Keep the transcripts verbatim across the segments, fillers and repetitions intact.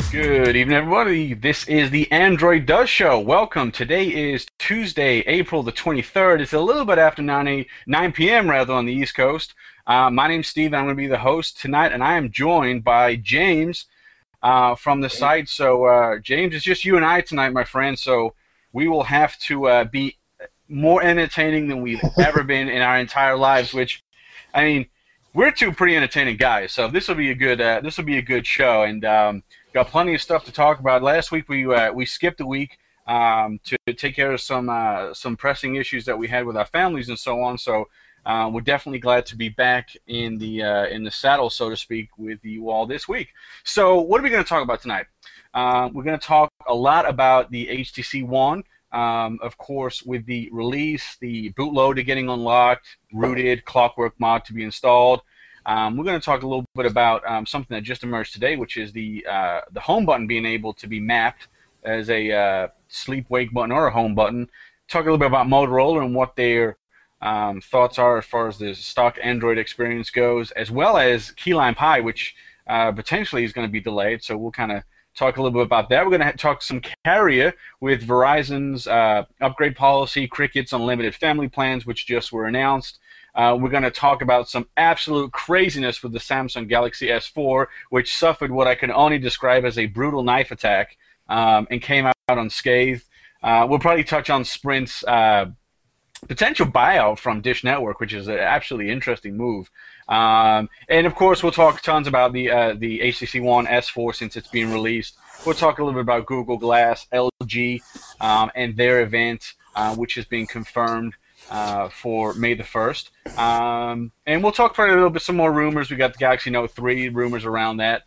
Good evening, everybody. This is the Android Does Show. Welcome. Today is Tuesday, April the twenty-third. It's a little bit after nine p m rather on the East Coast. Uh, my name's Steve. I'm going to be the host tonight, and I am joined by James uh, from the site. So, uh, James, it's just you and I tonight, my friend. So we will have to uh, be more entertaining than we've ever been in our entire lives. Which, I mean, we're two pretty entertaining guys. So this will be a good. Uh, this will be a good show, and. Um, Got plenty of stuff to talk about. Last week we uh, we skipped a week um, to take care of some uh, some pressing issues that we had with our families and so on. So uh, we're definitely glad to be back in the uh, in the saddle, so to speak, with you all this week. So what are we going to talk about tonight? Uh, we're going to talk a lot about the H T C One, um, of course, with the release, the bootloader getting unlocked, rooted, Clockwork Mod to be installed. Um, we're going to talk a little bit about um, something that just emerged today, which is the uh, the home button being able to be mapped as a uh, sleep-wake button or a home button. Talk a little bit about Motorola and what their um, thoughts are as far as the stock Android experience goes, as well as Key Lime Pie, which uh, potentially is going to be delayed. So we'll kind of talk a little bit about that. We're going to talk some carrier with Verizon's uh, upgrade policy, Cricket's unlimited family plans, which just were announced. Uh, we're going to talk about some absolute craziness with the Samsung Galaxy S four, which suffered what I can only describe as a brutal knife attack um, and came out unscathed. Uh, we'll probably touch on Sprint's uh, potential buyout from Dish Network, which is an absolutely interesting move. Um, and, of course, we'll talk tons about the uh, the H T C One S four since it's being released. We'll talk a little bit about Google Glass, L G, um, and their event, uh, which has been confirmed. Uh, for May the first. Um, and we'll talk for a little bit some more rumors. We got the Galaxy Note three, rumors around that.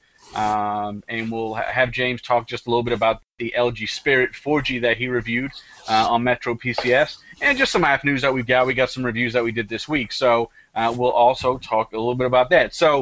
Um, and we'll ha have James talk just a little bit about the L G Spirit four G that he reviewed uh, on Metro P C S. And just some app news that we've got. We got some reviews that we did this week. So uh, we'll also talk a little bit about that. So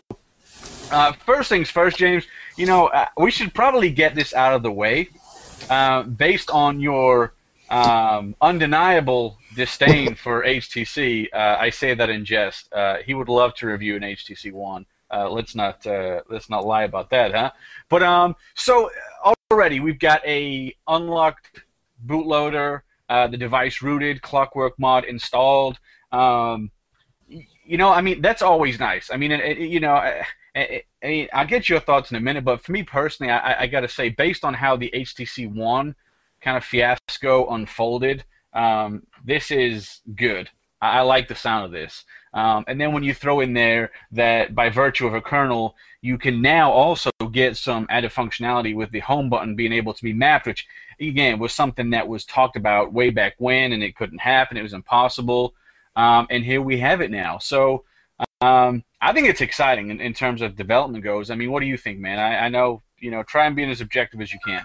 uh, first things first, James, you know, uh, we should probably get this out of the way uh, based on your um, undeniable disdain for H T C. Uh, I say that in jest. Uh, he would love to review an H T C One. Uh, let's not uh, let's not lie about that, huh? But um, so already we've got a unlocked bootloader, uh, the device rooted, Clockwork Mod installed. Um, you know, I mean, that's always nice. I mean, it, it, you know, I, I, I, I'll get your thoughts in a minute, but for me personally, I, I got to say, based on how the H T C One kind of fiasco unfolded. Um, this is good. I, I like the sound of this. Um, and then when you throw in there that by virtue of a kernel, you can now also get some added functionality with the home button being able to be mapped, which, again, was something that was talked about way back when, and it couldn't happen. It was impossible. Um, and here we have it now. So um, I think it's exciting in, in terms of development goes. I mean, what do you think, man? I, I know, you know, try and be as objective as you can.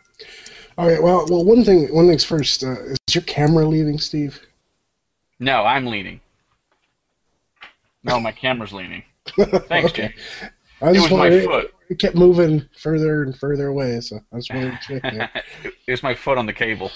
All right. Well, well, one thing. One thing's first. Uh, is your camera leaving, Steve? No, I'm leaning. No, my camera's leaning. Thanks, Okay. Jay. I It just was my wanted- foot. It kept moving further and further away, so I just wanted to check that. It was my foot on the cable.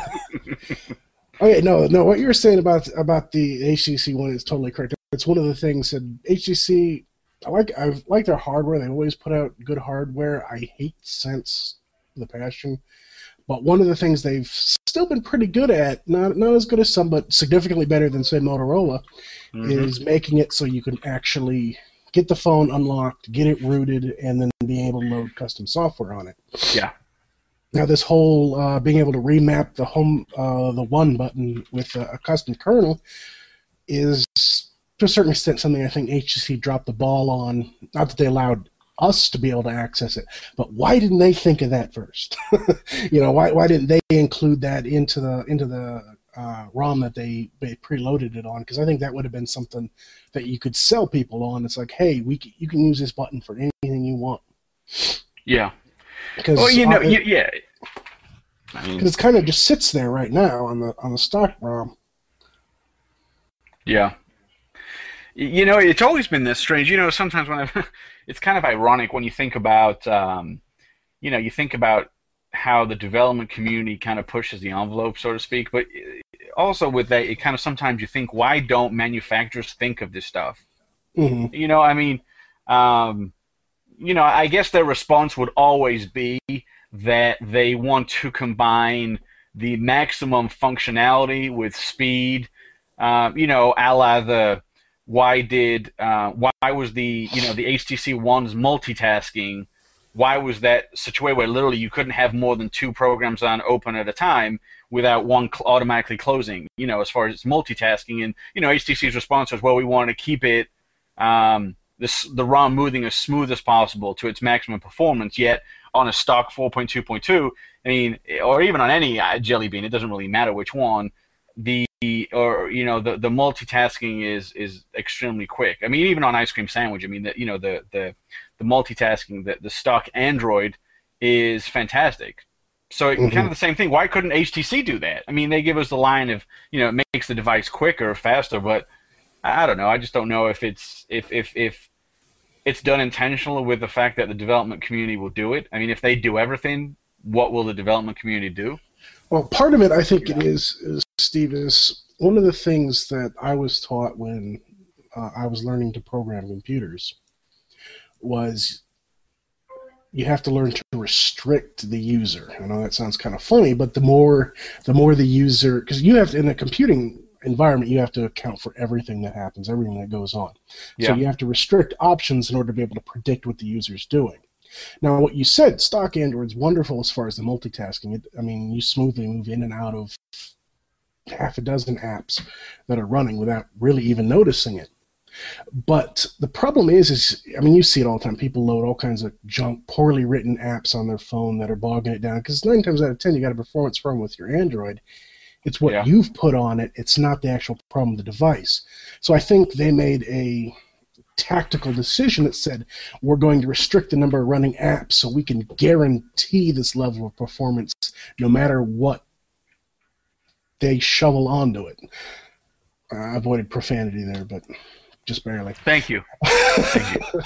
Okay, no, no. What you were saying about about the H T C One is totally correct. It's one of the things that H T C. I like. I like their hardware. They always put out good hardware. I hate Sense the Passion. But one of the things they've still been pretty good at, not not as good as some, but significantly better than, say, Motorola, mm-hmm. is making it so you can actually get the phone unlocked, get it rooted, and then be able to load custom software on it. Yeah. Now, this whole uh, being able to remap the home, uh, the one button with a, a custom kernel is, to a certain extent, something I think H T C dropped the ball on. Not that they allowed us to be able to access it, but why didn't they think of that first? You know, why why didn't they include that into the into the uh, ROM that they, they preloaded it on? Because I think that would have been something that you could sell people on. It's like, hey, we c- you can use this button for anything you want. Yeah. Because well, you know, uh, y- yeah. I mean, it kind of just sits there right now on the on the stock ROM. Yeah. You know, it's always been this strange. You know, sometimes when I, it's kind of ironic when you think about, um, you know, you think about how the development community kind of pushes the envelope, so to speak. But also with that, it kind of sometimes you think, why don't manufacturers think of this stuff? Mm-hmm. You know, I mean, um, you know, I guess their response would always be that they want to combine the maximum functionality with speed. Uh, you know, a la the why did uh, why was the you know the H T C One's multitasking? Why was that such a way where literally you couldn't have more than two programs on open at a time without one cl- automatically closing? You know, as far as multitasking, and you know, H T C's response was, well, we want to keep it um, this the ROM moving as smooth as possible to its maximum performance. Yet on a stock four point two point two, I mean, or even on any uh, Jelly Bean, it doesn't really matter which one. The or you know the the multitasking is is extremely quick. I mean, even on Ice Cream Sandwich, I mean, the, you know the the the multitasking, the, the stock Android is fantastic. So it, mm-hmm. kind of the same thing. Why couldn't H T C do that? I mean, they give us the line of, you know, it makes the device quicker, faster, but I don't know. I just don't know if it's if if if it's done intentionally with the fact that the development community will do it. I mean, if they do everything, what will the development community do? Well, part of it, I think, it is, is Steve, is one of the things that I was taught when uh, I was learning to program computers was you have to learn to restrict the user. I know that sounds kind of funny, but the more the more the user, because you have to, in a computing environment, you have to account for everything that happens, everything that goes on. Yeah. So you have to restrict options in order to be able to predict what the user's doing. Now, what you said, stock Android's wonderful as far as the multitasking. It, I mean, you smoothly move in and out of half a dozen apps that are running without really even noticing it. But the problem is, is I mean, you see it all the time. People load all kinds of junk, poorly written apps on their phone that are bogging it down. Because nine times out of ten, you got a performance problem with your Android. It's what yeah. you've put on it. It's not the actual problem of the device. So I think they made a tactical decision that said, we're going to restrict the number of running apps so we can guarantee this level of performance no matter what they shovel onto it. Uh, I avoided profanity there, but just barely. Thank you. Thank you.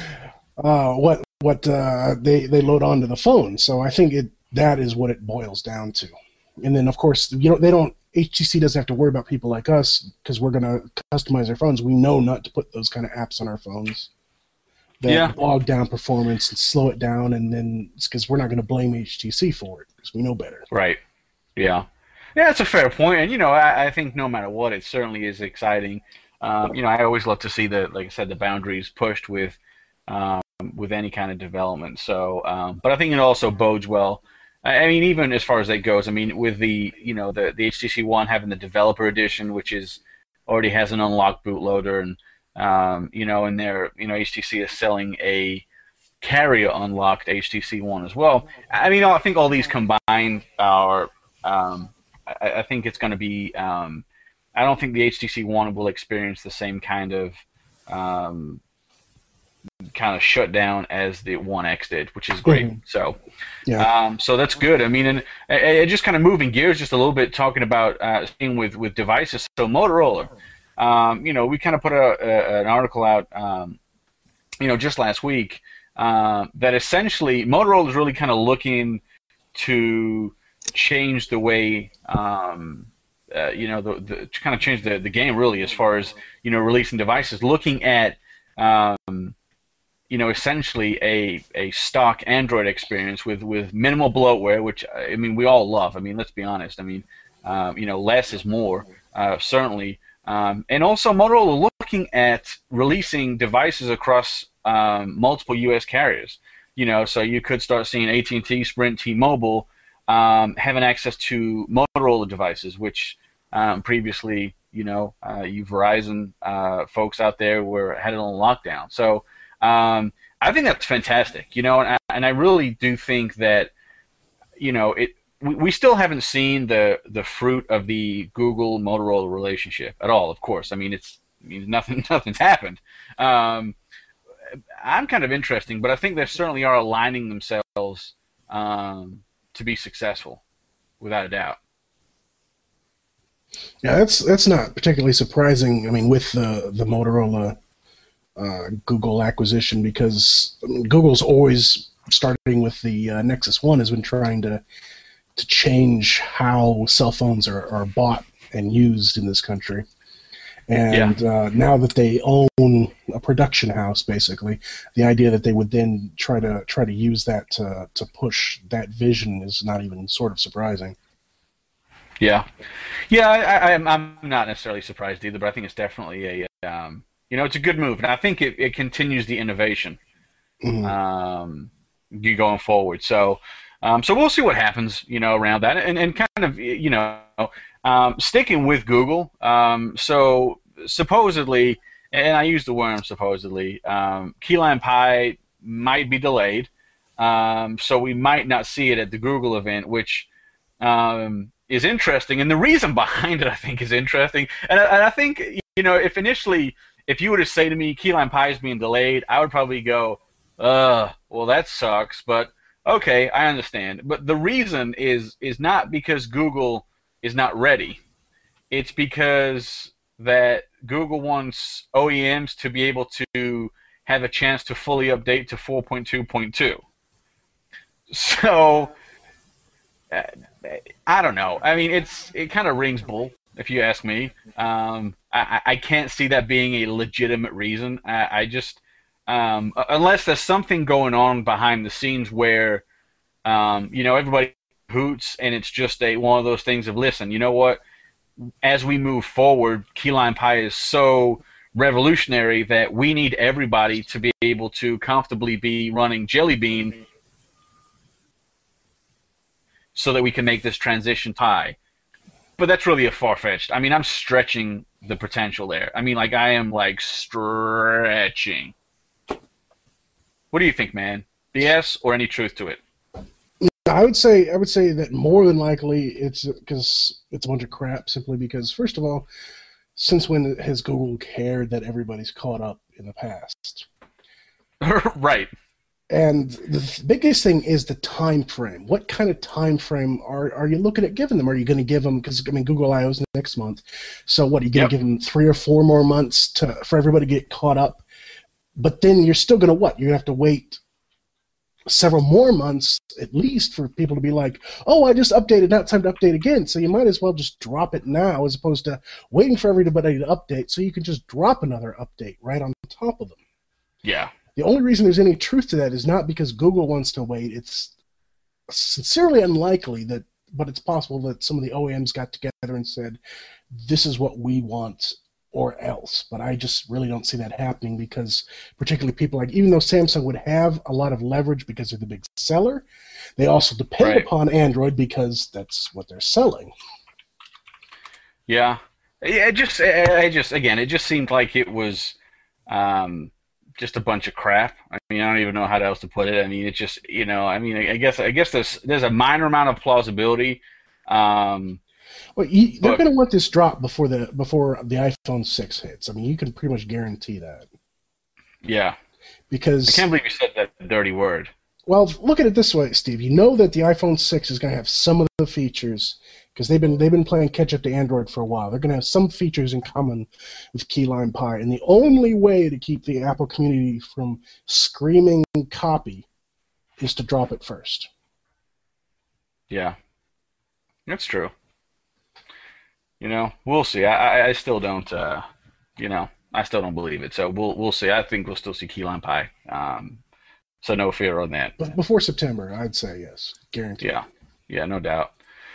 uh, what what uh, they they load onto the phone. So I think it that is what it boils down to. And then of course, you know, they don't. H T C doesn't have to worry about people like us because we're going to customize our phones. We know not to put those kind of apps on our phones that yeah. bog down performance and slow it down, and then it's because we're not going to blame H T C for it because we know better. Right. Yeah. Yeah, that's a fair point, and you know, I, I think no matter what, it certainly is exciting. Um, you know, I always love to see the, like I said, the boundaries pushed with um, with any kind of development. So, um, but I think it also bodes well. I mean, even as far as that goes, I mean, with the you know the the H T C One having the developer edition, which is already has an unlocked bootloader, and um, you know, and there you know H T C is selling a carrier unlocked H T C One as well. I mean, I think all these combined are. Um, I, I think it's going to be. Um, I don't think the H T C One will experience the same kind of um, kind of shutdown as the One X did, which is great. Mm-hmm. So, yeah. Um, so that's good. I mean, and, and just kind of moving gears just a little bit, talking about uh, staying with with devices. So Motorola, um, you know, we kind of put a, a, an article out, um, you know, just last week uh, that essentially Motorola is really kind of looking to change the way. Um, uh, you know, the, the to kind of change the, the game really as far as, you know, releasing devices, looking at, um, you know, essentially a, a stock Android experience with, with minimal bloatware, which, I mean, we all love. I mean, let's be honest. I mean, um, you know, less is more, uh, certainly. Um, and also Motorola looking at releasing devices across um, multiple U S carriers. You know, so you could start seeing A T and T, Sprint, T-Mobile um, having access to Motorola devices, which um, previously, you know, uh, you Verizon uh, folks out there were had it on lockdown. So um, I think that's fantastic, you know, and I, and I really do think that, you know, it we, we still haven't seen the the fruit of the Google Motorola relationship at all. Of course, I mean it's I mean, nothing nothing's happened. Um, I'm kind of interesting, but I think they certainly are aligning themselves um, to be successful, without a doubt. Yeah, that's that's not particularly surprising. I mean, with the the Motorola uh, Google acquisition, because I mean, Google's always, starting with the uh, Nexus One, has been trying to to change how cell phones are, are bought and used in this country. Yeah. And uh, now that they own a production house, basically, the idea that they would then try to try to use that to to push that vision is not even sort of surprising. Yeah. Yeah, I, I, I'm I'm not necessarily surprised either, but I think it's definitely a um, you know, it's a good move, and I think it, it continues the innovation Mhm. um, you going forward. So um, so we'll see what happens, you know, around that, and and kind of you know, um, sticking with Google. Um, so supposedly, and I use the word supposedly, um, Key Lime Pie might be delayed, um, so we might not see it at the Google event, which um, is interesting, and the reason behind it, I think, is interesting. And I, and I think, you know, if initially, if you were to say to me, key lime pie is being delayed, I would probably go, uh, well, that sucks, but okay, I understand. But the reason is is not because Google is not ready. It's because that Google wants O E Ms to be able to have a chance to fully update to four point two point two. So uh, I don't know. I mean, it's it kind of rings bull, if you ask me. Um, I, I can't see that being a legitimate reason. I, I just um, unless there's something going on behind the scenes where um, you know, everybody hoots and it's just a one of those things of, listen, you know what? As we move forward, key lime pie is so revolutionary that we need everybody to be able to comfortably be running Jelly Bean so that we can make this transition pie. But that's really a far-fetched. I mean, I'm stretching the potential there. I mean, like, I am, like, stretching. What do you think, man? B S or any truth to it? I would say I would say that more than likely it's because it's a bunch of crap. Simply because, first of all, since when has Google cared that everybody's caught up in the past? Right. And the biggest thing is the time frame. What kind of time frame are are you looking at giving them? Are you going to give them, because I mean Google I O is next month, so what are you going Yep. to give them three or four more months to for everybody to get caught up? But then you're still going to what? You're going to have to wait several more months at least for people to be like, oh, I just updated, now it's time to update again. So you might as well just drop it now as opposed to waiting for everybody to update, so you can just drop another update right on top of them. Yeah. The only reason there's any truth to that is not because Google wants to wait. It's sincerely unlikely that, but it's possible that some of the O E Ms got together and said, this is what we want or else. But I just really don't see that happening, because particularly people like, even though Samsung would have a lot of leverage because they're the big seller, they also depend Right. upon Android because that's what they're selling. Yeah. Yeah, it just, I just, again, it just seemed like it was um, just a bunch of crap. I mean, I don't even know how else to put it. I mean, it just, you know, I mean, I guess, I guess there's, there's a minor amount of plausibility. Um, Well, you, they're but going to want this drop before the before the iPhone six hits. I mean, you can pretty much guarantee that, yeah, I because, can't believe you said that dirty word. well, look at it this way, Steve. You know that the iPhone six is going to have some of the features, because they've been they've been playing catch up to Android for a while. They're going to have some features in common with Key Lime Pie, and the only way to keep the Apple community from screaming copy is to drop it first. Yeah, that's true. You know, we'll see. I, I, I still don't, uh, you know, I still don't believe it. So we'll, we'll see. I think we'll still see key lime pie. Um, so no fear on that. But before September, I'd say yes, guaranteed. Yeah, yeah, no doubt.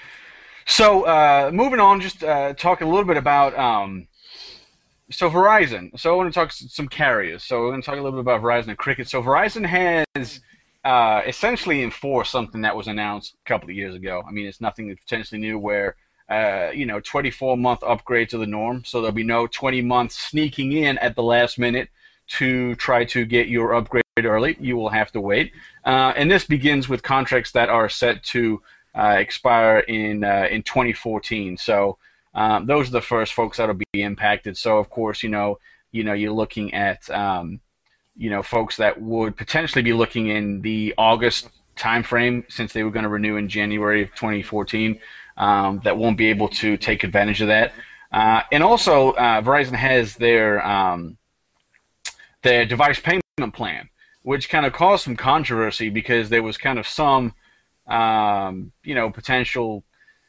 So uh, moving on, just uh, talking a little bit about um, so Verizon. So I want to talk s- some carriers. So we're going to talk a little bit about Verizon and Cricket. So Verizon has uh, essentially enforced something that was announced a couple of years ago. I mean, it's nothing that's potentially new, where uh, you know, twenty-four month upgrade to the norm. So there'll be no twenty months sneaking in at the last minute to try to get your upgrade early. You will have to wait. Uh, and this begins with contracts that are set to uh, expire in uh, in twenty fourteen. So um, those are the first folks that'll be impacted. So of course, you know, you know, you're looking at um, you know, folks that would potentially be looking in the August timeframe, since they were going to renew in January of twenty fourteen. Um, that won't be able to take advantage of that. Uh, and also, uh, Verizon has their um, their device payment plan, which kind of caused some controversy because there was kind of some, um, you know, potential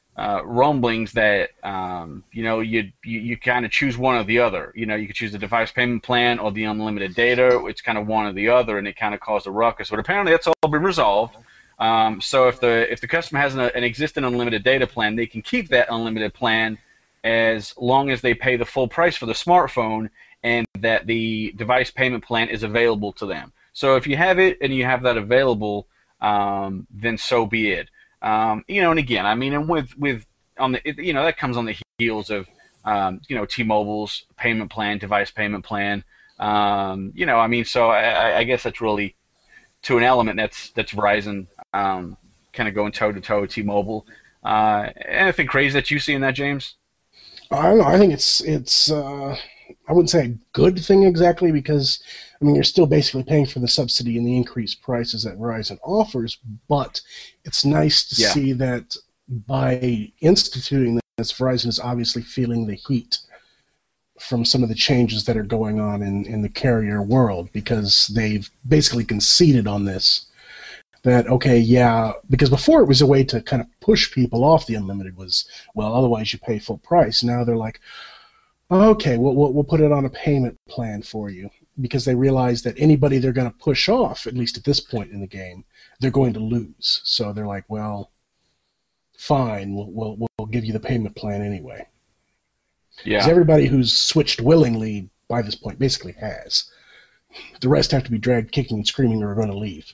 uh, rumblings that um, you know you you, you kind of choose one or the other. You know, you could choose the device payment plan or the unlimited data. It's kind of one or the other, and it kind of caused a ruckus. But apparently, that's all been resolved. Um, so if the if the customer has an, an existing unlimited data plan, they can keep that unlimited plan as long as they pay the full price for the smartphone, and that the device payment plan is available to them. So if you have it and you have that available, um, then so be it. Um, you know, and again, I mean, and with with on the, you know, that comes on the heels of um, you know, T-Mobile's payment plan, device payment plan. Um, you know, I mean, so I, I guess that's really to an element that's that's Verizon um, kind of going toe to toe with T-Mobile. Uh, anything crazy that you see in that, James? I don't know. I think it's it's. Uh, I wouldn't say a good thing exactly because I mean you're still basically paying for the subsidy and the increased prices that Verizon offers, but it's nice to Yeah. see that by instituting this, Verizon is obviously feeling the heat from some of the changes that are going on in, in the carrier world because they've basically conceded on this. That, okay, yeah, because before it was a way to kind of push people off the unlimited was, well, otherwise you pay full price. Now they're like, okay, we'll, we'll, we'll put it on a payment plan for you because they realize that anybody they're going to push off, at least at this point in the game, they're going to lose. So they're like, well, fine, we'll, we'll, we'll give you the payment plan anyway. Because Yeah. everybody who's switched willingly by this point basically has. The rest have to be dragged kicking and screaming or are going to leave.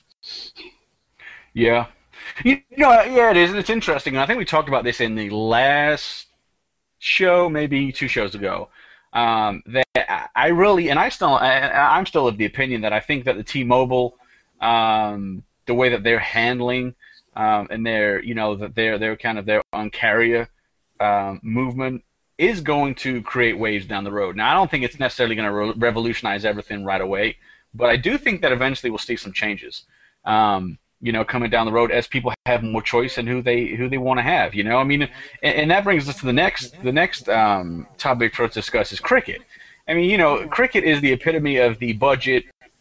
Yeah. You know, yeah, it is, and it's interesting. And I think we talked about this in the last show, maybe two shows ago. Um, that I really, and I still, I, I'm still of the opinion that I think that the T-Mobile, um, the way that they're handling, um, and their, you know, that they're they're kind of their Un-carrier um, movement is going to create waves down the road. Now, I don't think it's necessarily going to re- revolutionize everything right away, but I do think that eventually we'll see some changes. Um, you know, coming down the road as people have more choice in who they who they want to have. You know, I mean, and, and that brings us to the next the next um, topic for us to discuss is cricket. I mean, you know, cricket is the epitome of the budget,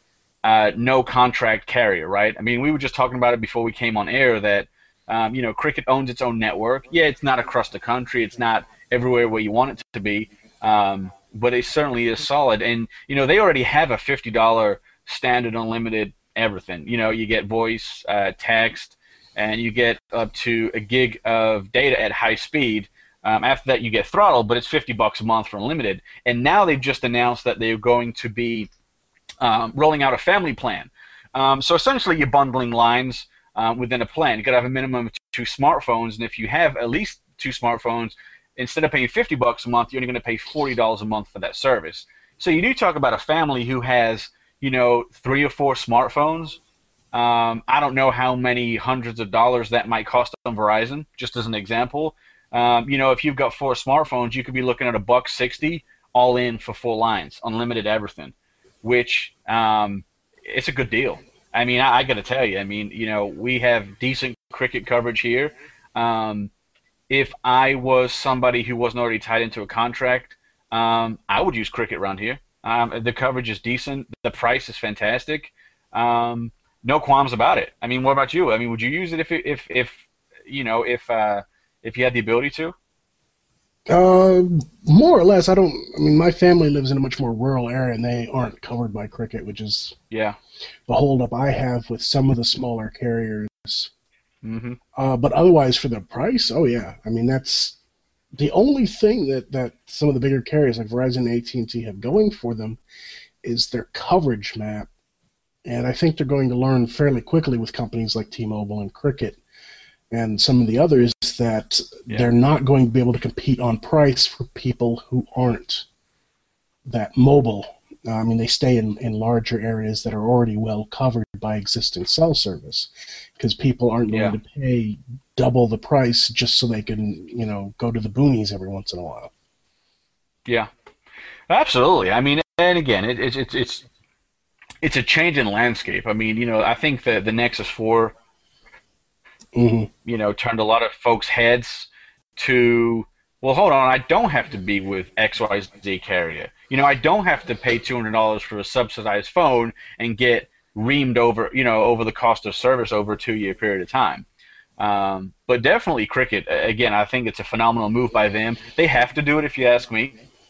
uh, no contract carrier, right? I mean, we were just talking about it before we came on air that um, you know, cricket owns its own network. Yeah, it's not across the country. It's not everywhere where you want it to be, um, but it certainly is solid. And you know, they already have a fifty dollar standard unlimited everything. You know, you get voice, uh, text, and you get up to a gig of data at high speed. Um, after that, you get throttle, but it's fifty bucks a month for unlimited. And now they've just announced that they're going to be um, rolling out a family plan. Um, so essentially, you're bundling lines um, within a plan. You got to have a minimum of two smartphones, and if you have at least two smartphones, instead of paying fifty bucks a month, you're only going to pay forty dollars a month for that service. So you do talk about a family who has, you know, three or four smartphones. Um, I don't know how many hundreds of dollars that might cost on Verizon, just as an example. Um, you know, if you've got four smartphones, you could be looking at a buck sixty all in for four lines, unlimited everything, which um, it's a good deal. I mean, I, I got to tell you, I mean, you know, we have decent cricket coverage here. Um, if I was somebody who wasn't already tied into a contract, um, I would use cricket around here. Um, the coverage is decent. The price is fantastic. Um, no qualms about it. I mean, what about you? I mean, would you use it if, if, if you know, if, uh, if you had the ability to? Uh, more or less. I don't. I mean, my family lives in a much more rural area, and they aren't covered by cricket, which is Yeah. the holdup I have with some of the smaller carriers. Mm-hmm. Uh, but otherwise, for the price, oh yeah. I mean, that's the only thing that, that some of the bigger carriers like Verizon and A T and T have going for them is their coverage map. And I think they're going to learn fairly quickly with companies like T-Mobile and Cricket and some of the others that Yeah. they're not going to be able to compete on price for people who aren't that mobile. Uh, I mean, they stay in, in larger areas that are already well covered by existing cell service because people aren't willing Yeah. to pay double the price just so they can, you know, go to the boonies every once in a while. Yeah. Absolutely. I mean, and again, it, it's it's it's it's a change in landscape. I mean, you know, I think that the Nexus four, hmm you know, turned a lot of folks' heads to, well, hold on, I don't have to be with X Y Z carrier. You know, I don't have to pay two hundred dollars for a subsidized phone and get reamed over, you know, over the cost of service over a two-year period of time. Um, but definitely Cricket. Again, I think it's a phenomenal move by them. They have to do it, if you ask me.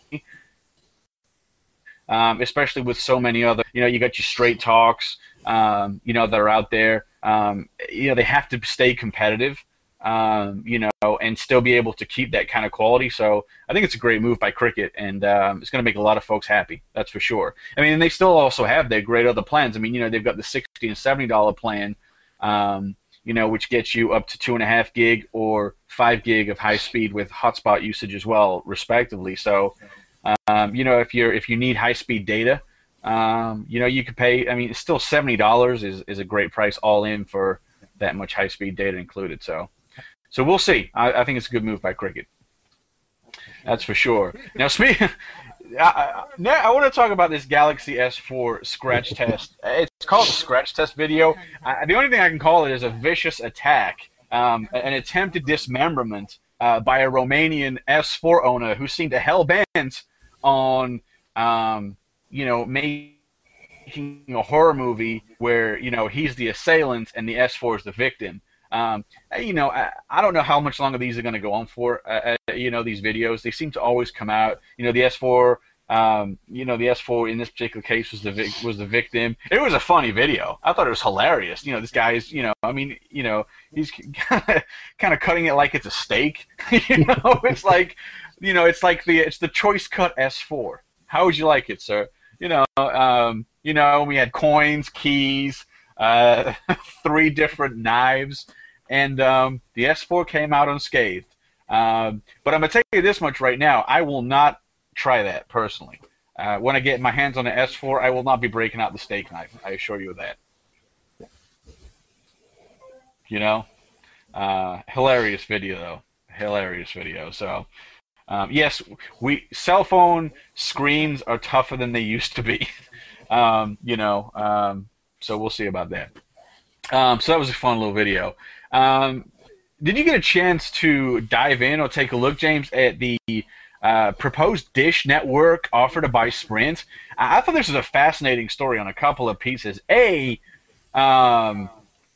Um, especially with so many other, you know, you got your Straight Talks, um, you know, that are out there. Um, you know, they have to stay competitive, um, you know, and still be able to keep that kind of quality. So I think it's a great move by Cricket, and um, it's going to make a lot of folks happy. That's for sure. I mean, and they still also have their great other plans. I mean, you know, they've got the sixty and seventy dollar plan, um, you know, which gets you up to two and a half gig or five gig of high speed with hotspot usage as well, respectively. So. Um, you know, if you're if you need high speed data, um, you know, you could pay. I mean, it's still seventy dollars is is a great price all in for that much high speed data included. So, so we'll see. I, I think it's a good move by Cricket. That's for sure. Now, speak. I, I, I want to talk about this Galaxy S four scratch test. It's called a scratch test video. I, the only thing I can call it is a vicious attack, um, an attempted dismemberment uh, by a Romanian S four owner who seemed to hell bent on, um, you know, making a horror movie where, you know, he's the assailant and the S four is the victim. Um, you know, I, I don't know how much longer these are going to go on for, uh, uh, you know, these videos. They seem to always come out. You know, the S four, um, you know, the S four in this particular case was the vic was the victim. It was a funny video. I thought it was hilarious. You know, this guy is, you know, I mean, you know, he's kind of kind of cutting it like it's a steak. You know, it's like, you know, it's like the it's the choice cut S four. How would you like it, sir? You know, um, you know, we had coins, keys, uh, three different knives, and um, the S four came out unscathed. Um, but I'm gonna tell you this much right now: I will not try that personally. Uh, when I get my hands on the S four, I will not be breaking out the steak knife. I assure you of that. You know, uh, hilarious video though, hilarious video. So. Um, yes, we cell phone screens are tougher than they used to be, um, you know. Um, so we'll see about that. Um, so that was a fun little video. Um, did you get a chance to dive in or take a look, James, at the uh, proposed Dish Network offer to buy Sprint? I, I thought this was a fascinating story on a couple of pieces. A, um,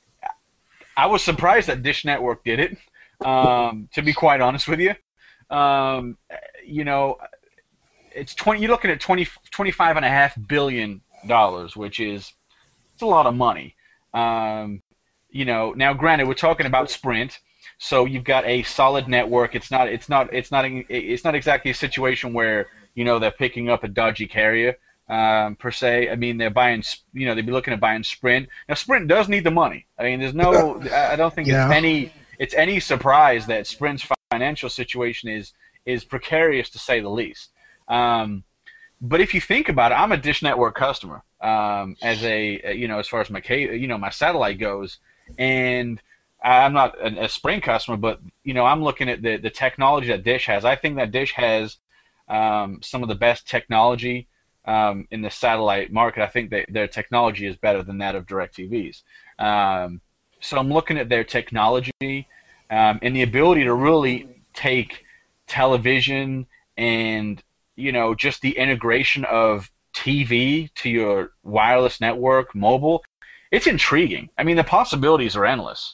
I was surprised that Dish Network did it. Um, to be quite honest with you. Um, you know, it's twenty. You're looking at twenty, twenty-five and a half billion dollars, which is it's a lot of money. Um, you know, now granted, we're talking about Sprint, so you've got a solid network. It's not. It's not. It's not. It's not exactly a situation where you know they're picking up a dodgy carrier um, per se. I mean, they're buying. You know, they'd be looking at buying Sprint. Now, Sprint does need the money. I mean, there's no. I don't think yeah. it's any. It's any surprise that Sprint's financial situation is is precarious to say the least. Um, but if you think about it, I'm a Dish Network customer um, as a you know as far as my you know my satellite goes, and I'm not a, a Sprint customer, but you know I'm looking at the the technology that Dish has. I think that Dish has um, some of the best technology um, in the satellite market. I think that their technology is better than that of DirecTV's. Um, So I'm looking at their technology um, and the ability to really take television and, you know, just the integration of T V to your wireless network, mobile. It's intriguing. I mean, the possibilities are endless.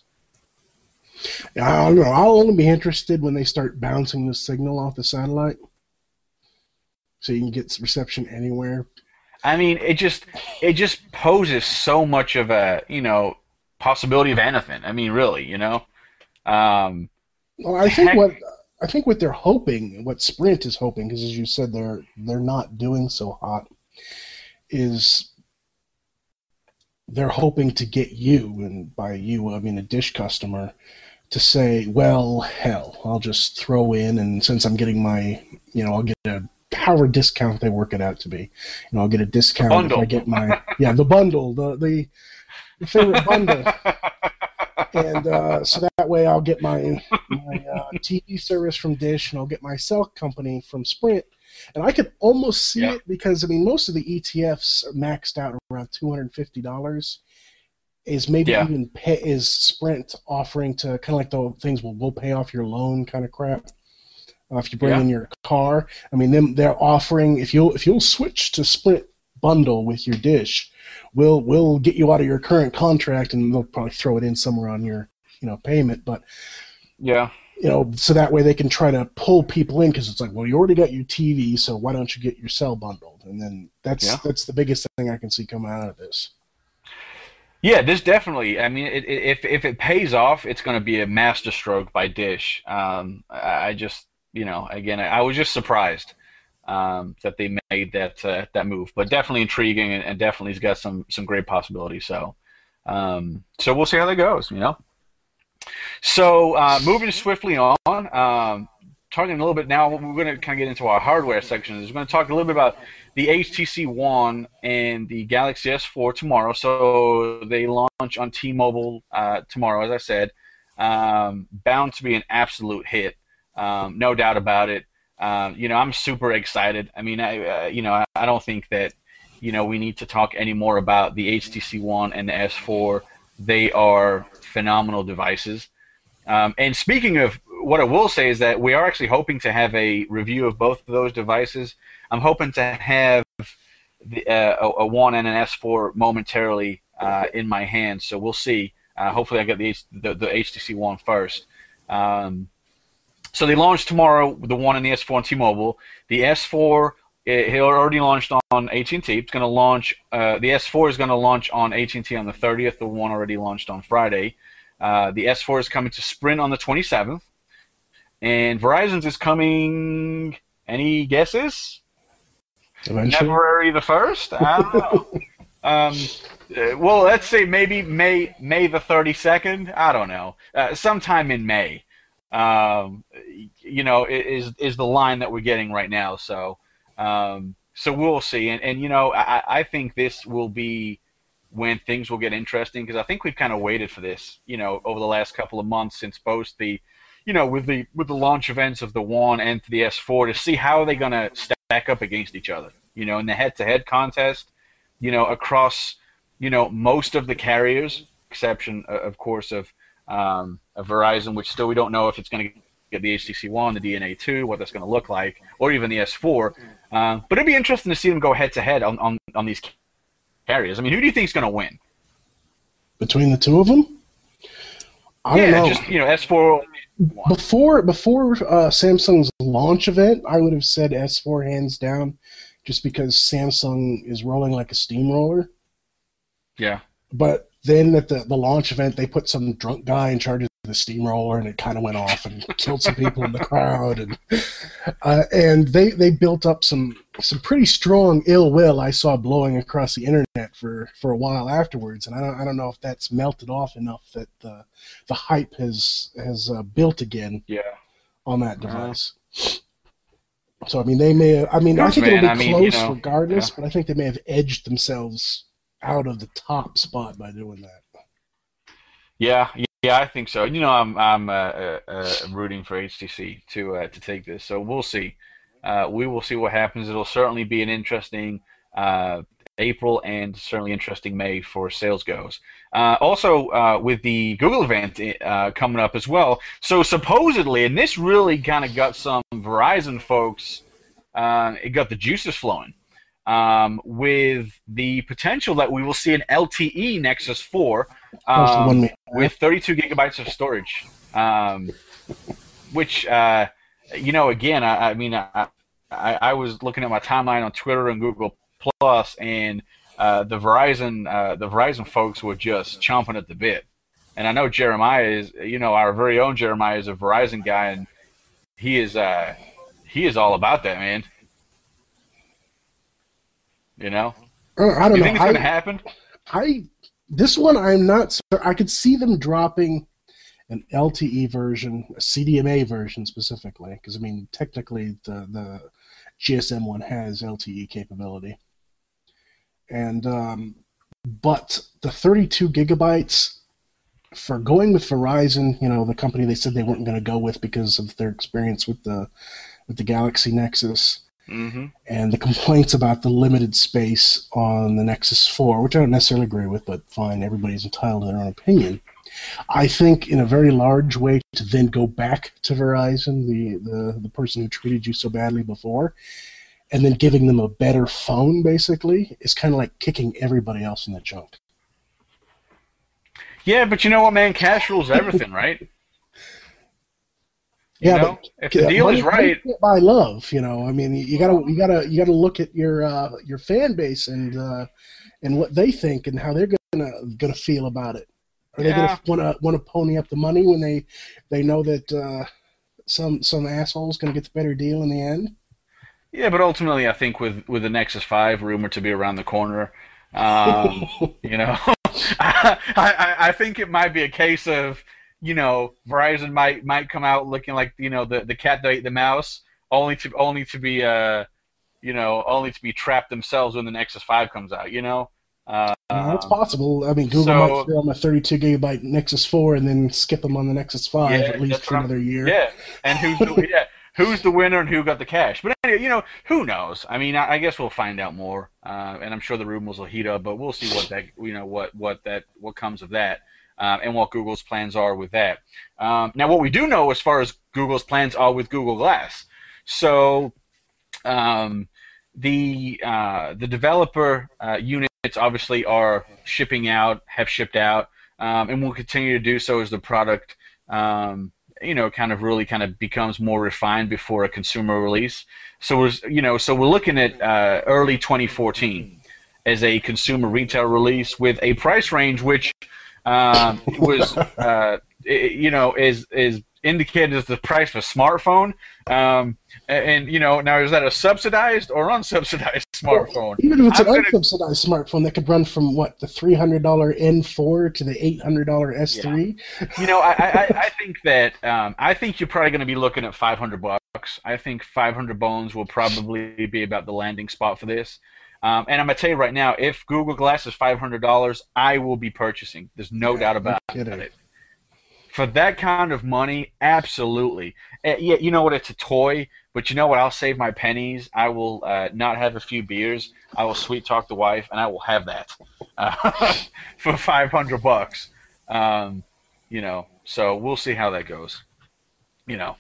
I don't know. I'll only be interested when they start bouncing the signal off the satellite so you can get reception anywhere. I mean, it just it just poses so much of a, you know, possibility of anything. I mean, really, you know. Um, well, I think heck, what I think what they're hoping, what Sprint is hoping, because as you said, they're they're not doing so hot, is they're hoping to get you, and by you I mean a Dish customer, to say, well, hell, I'll just throw in, and since I'm getting my, you know, I'll get a however discount they work it out to be, you know, I'll get a discount bundle. if I get my yeah the bundle, the the, the favorite bundle. And uh, so that way I'll get my, my uh, T V service from Dish, and I'll get my cell company from Sprint. And I could almost see yeah. it because, I mean, most of the E T Fs are maxed out around two hundred fifty dollars. Is maybe yeah. even pay, is Sprint offering to kind of like the things we'll, we'll pay off your loan kind of crap. Uh, if you bring yeah. in your car, I mean, them they're offering, if you'll if you'll switch to Sprint bundle with your Dish, we'll we'll get you out of your current contract, and they'll probably throw it in somewhere on your you know, payment, but Yeah. you know, so that way they can try to pull people in because it's like, well, you already got your T V, so why don't you get your cell bundled? And then that's Yeah. that's the biggest thing I can see coming out of this. Yeah, this definitely. I mean, it, it, if if it pays off, it's going to be a masterstroke by Dish. Um, I, I just, you know, again, I, I was just surprised um, that they made that uh, that move, but definitely intriguing, and, and definitely has got some some great possibilities. So, um, so we'll see how that goes. You know. So uh, moving swiftly on, um, talking a little bit now, we're going to kind of get into our hardware section. We're going to talk a little bit about the H T C One and the Galaxy S four tomorrow. So they launch on T-Mobile uh, tomorrow, as I said. Um, bound to be an absolute hit, um, no doubt about it. Um, you know, I'm super excited. I mean, I, uh, you know, I, I don't think that, you know, we need to talk any more about the H T C One and the S four. They are phenomenal devices. Um, and speaking of, what I will say is that we are actually hoping to have a review of both of those devices. I'm hoping to have the, uh, a, a One and an S four momentarily uh, in my hands, so we'll see. Uh, hopefully I get the, the, the H T C One first. Um, so they launch tomorrow, the One and the S four on T-Mobile. The S four, it, it already launched on A T and T. It's going to launch, uh, the S four is going to launch on A T and T on the thirtieth. The One already launched on Friday. Uh, the S four is coming to Sprint on the twenty-seventh. And Verizon's is coming, any guesses? Eventually. February the first? I don't know. um, uh, well, let's say maybe May May the thirty-second. I don't know. Uh, sometime in May. Um, you know, is is the line that we're getting right now. So, um, so we'll see. And and you know, I I think this will be when things will get interesting, because I think we've kind of waited for this. You know, over the last couple of months since both the, you know, with the with the launch events of the One and the S four, to see how they're gonna stack up against each other. You know, in the head-to-head contest. You know, across, you know, most of the carriers, exception, uh, of course, of, um, of Verizon, which still we don't know if it's going to get the H T C One, the D N A two, what that's going to look like, or even the S four. Uh, but it'd be interesting to see them go head-to-head on, on, on these carriers. I mean, who do you think is going to win? Between the two of them? I yeah, don't know. just, you know, S four. Before, before uh, Samsung's launch event, I would have said S four hands down, just because Samsung is rolling like a steamroller. Yeah. But then at the, the launch event, they put some drunk guy in charge of the steamroller, and it kind of went off and killed some people in the crowd. And uh, and they, they built up some some pretty strong ill will I saw blowing across the internet for, for a while afterwards. And I don't I don't know if that's melted off enough that the the hype has has uh, built again. Yeah. On that device. Uh-huh. So I mean, they may. Have, I mean, I think man, it'll be I mean, close you know, regardless, yeah. but I think they may have edged themselves out of the top spot by doing that. Yeah, yeah, I think so. You know, I'm I'm uh, uh, uh, rooting for H T C to uh, to take this, so we'll see. Uh, we will see what happens. It'll certainly be an interesting uh, April and certainly interesting May for sales goes. Uh, also, uh, with the Google event uh, coming up as well. So supposedly, and this really kind of got some Verizon folks, uh, it got the juices flowing, um, with the potential that we will see an L T E Nexus four um, with thirty-two gigabytes of storage, um, which, uh, you know, again, I, I mean, I, I, I was looking at my timeline on Twitter and Google Plus, and uh, the Verizon uh, the Verizon folks were just chomping at the bit. And I know Jeremiah is, you know, our very own Jeremiah is a Verizon guy, and he is uh, he is all about that, man. You know, uh, I don't you know. think it's I, gonna happen? I this one I'm not. I could see them dropping an L T E version, a C D M A version specifically, because I mean, technically the the G S M one has L T E capability. And um, but the thirty-two gigabytes for going with Verizon, you know, the company they said they weren't going to go with because of their experience with the with the Galaxy Nexus, mm-hmm. and the complaints about the limited space on the Nexus four, which I don't necessarily agree with, but fine, everybody's entitled to their own opinion. I think in a very large way to then go back to Verizon, the, the, the person who treated you so badly before, and then giving them a better phone, basically, is kind of like kicking everybody else in the junk. Yeah, but you know what, man? Cash rules everything, right? You Yeah, know, but if the deal money, is money right, can't buy love. You know, I mean, you gotta you gotta you gotta look at your uh, your fan base and uh, and what they think and how they're gonna gonna feel about it. Are they gonna yeah, want to want to pony up the money when they they know that uh, some some asshole's gonna get the better deal in the end? yeah. But ultimately, I think with with the Nexus Five rumored to be around the corner, um, you know, I, I I think it might be a case of, you know, Verizon might might come out looking like, you know, the the cat that ate the mouse, only to only to be uh you know only to be trapped themselves when the Nexus Five comes out. You know, Well, that's um, possible. I mean, Google might so film a thirty-two gigabyte Nexus four and then skip them on the Nexus five yeah, at least that's for what I'm. another year. Yeah, and who's the yeah who's the winner and who got the cash? But anyway, you know, who knows? I mean, I, I guess we'll find out more, uh, and I'm sure the rumors will heat up. But we'll see what that you know what what that what comes of that, uh, and what Google's plans are with that. Um, now, what we do know as far as Google's plans are with Google Glass, so. Um, the uh, the developer uh, units obviously are shipping out, have shipped out, um, and will continue to do so as the product, um, you know, kind of really kind of becomes more refined before a consumer release. So we're, you know, so we're looking at uh, early twenty fourteen as a consumer retail release with a price range which um, was, uh, you know, is is indicated as the price of a smartphone. Um, and, you know, now is that a subsidized or unsubsidized smartphone? Even if it's I'm an gonna, unsubsidized smartphone that could run from what the three hundred dollar N four to the eight hundred dollar S three. Yeah. You know, I, I, I think that um, I think you're probably going to be looking at five hundred bucks. I think five hundred bones will probably be about the landing spot for this. Um, and I'm gonna tell you right now, if Google Glass is five hundred dollars, I will be purchasing. There's no Yeah, doubt no about kidding. it. For that kind of money, absolutely. Uh, yeah, you know what? It's a toy, but you know what? I'll save my pennies. I will uh, not have a few beers. I will sweet talk the wife, and I will have that uh, for five hundred bucks. Um, you know, so we'll see how that goes. You know,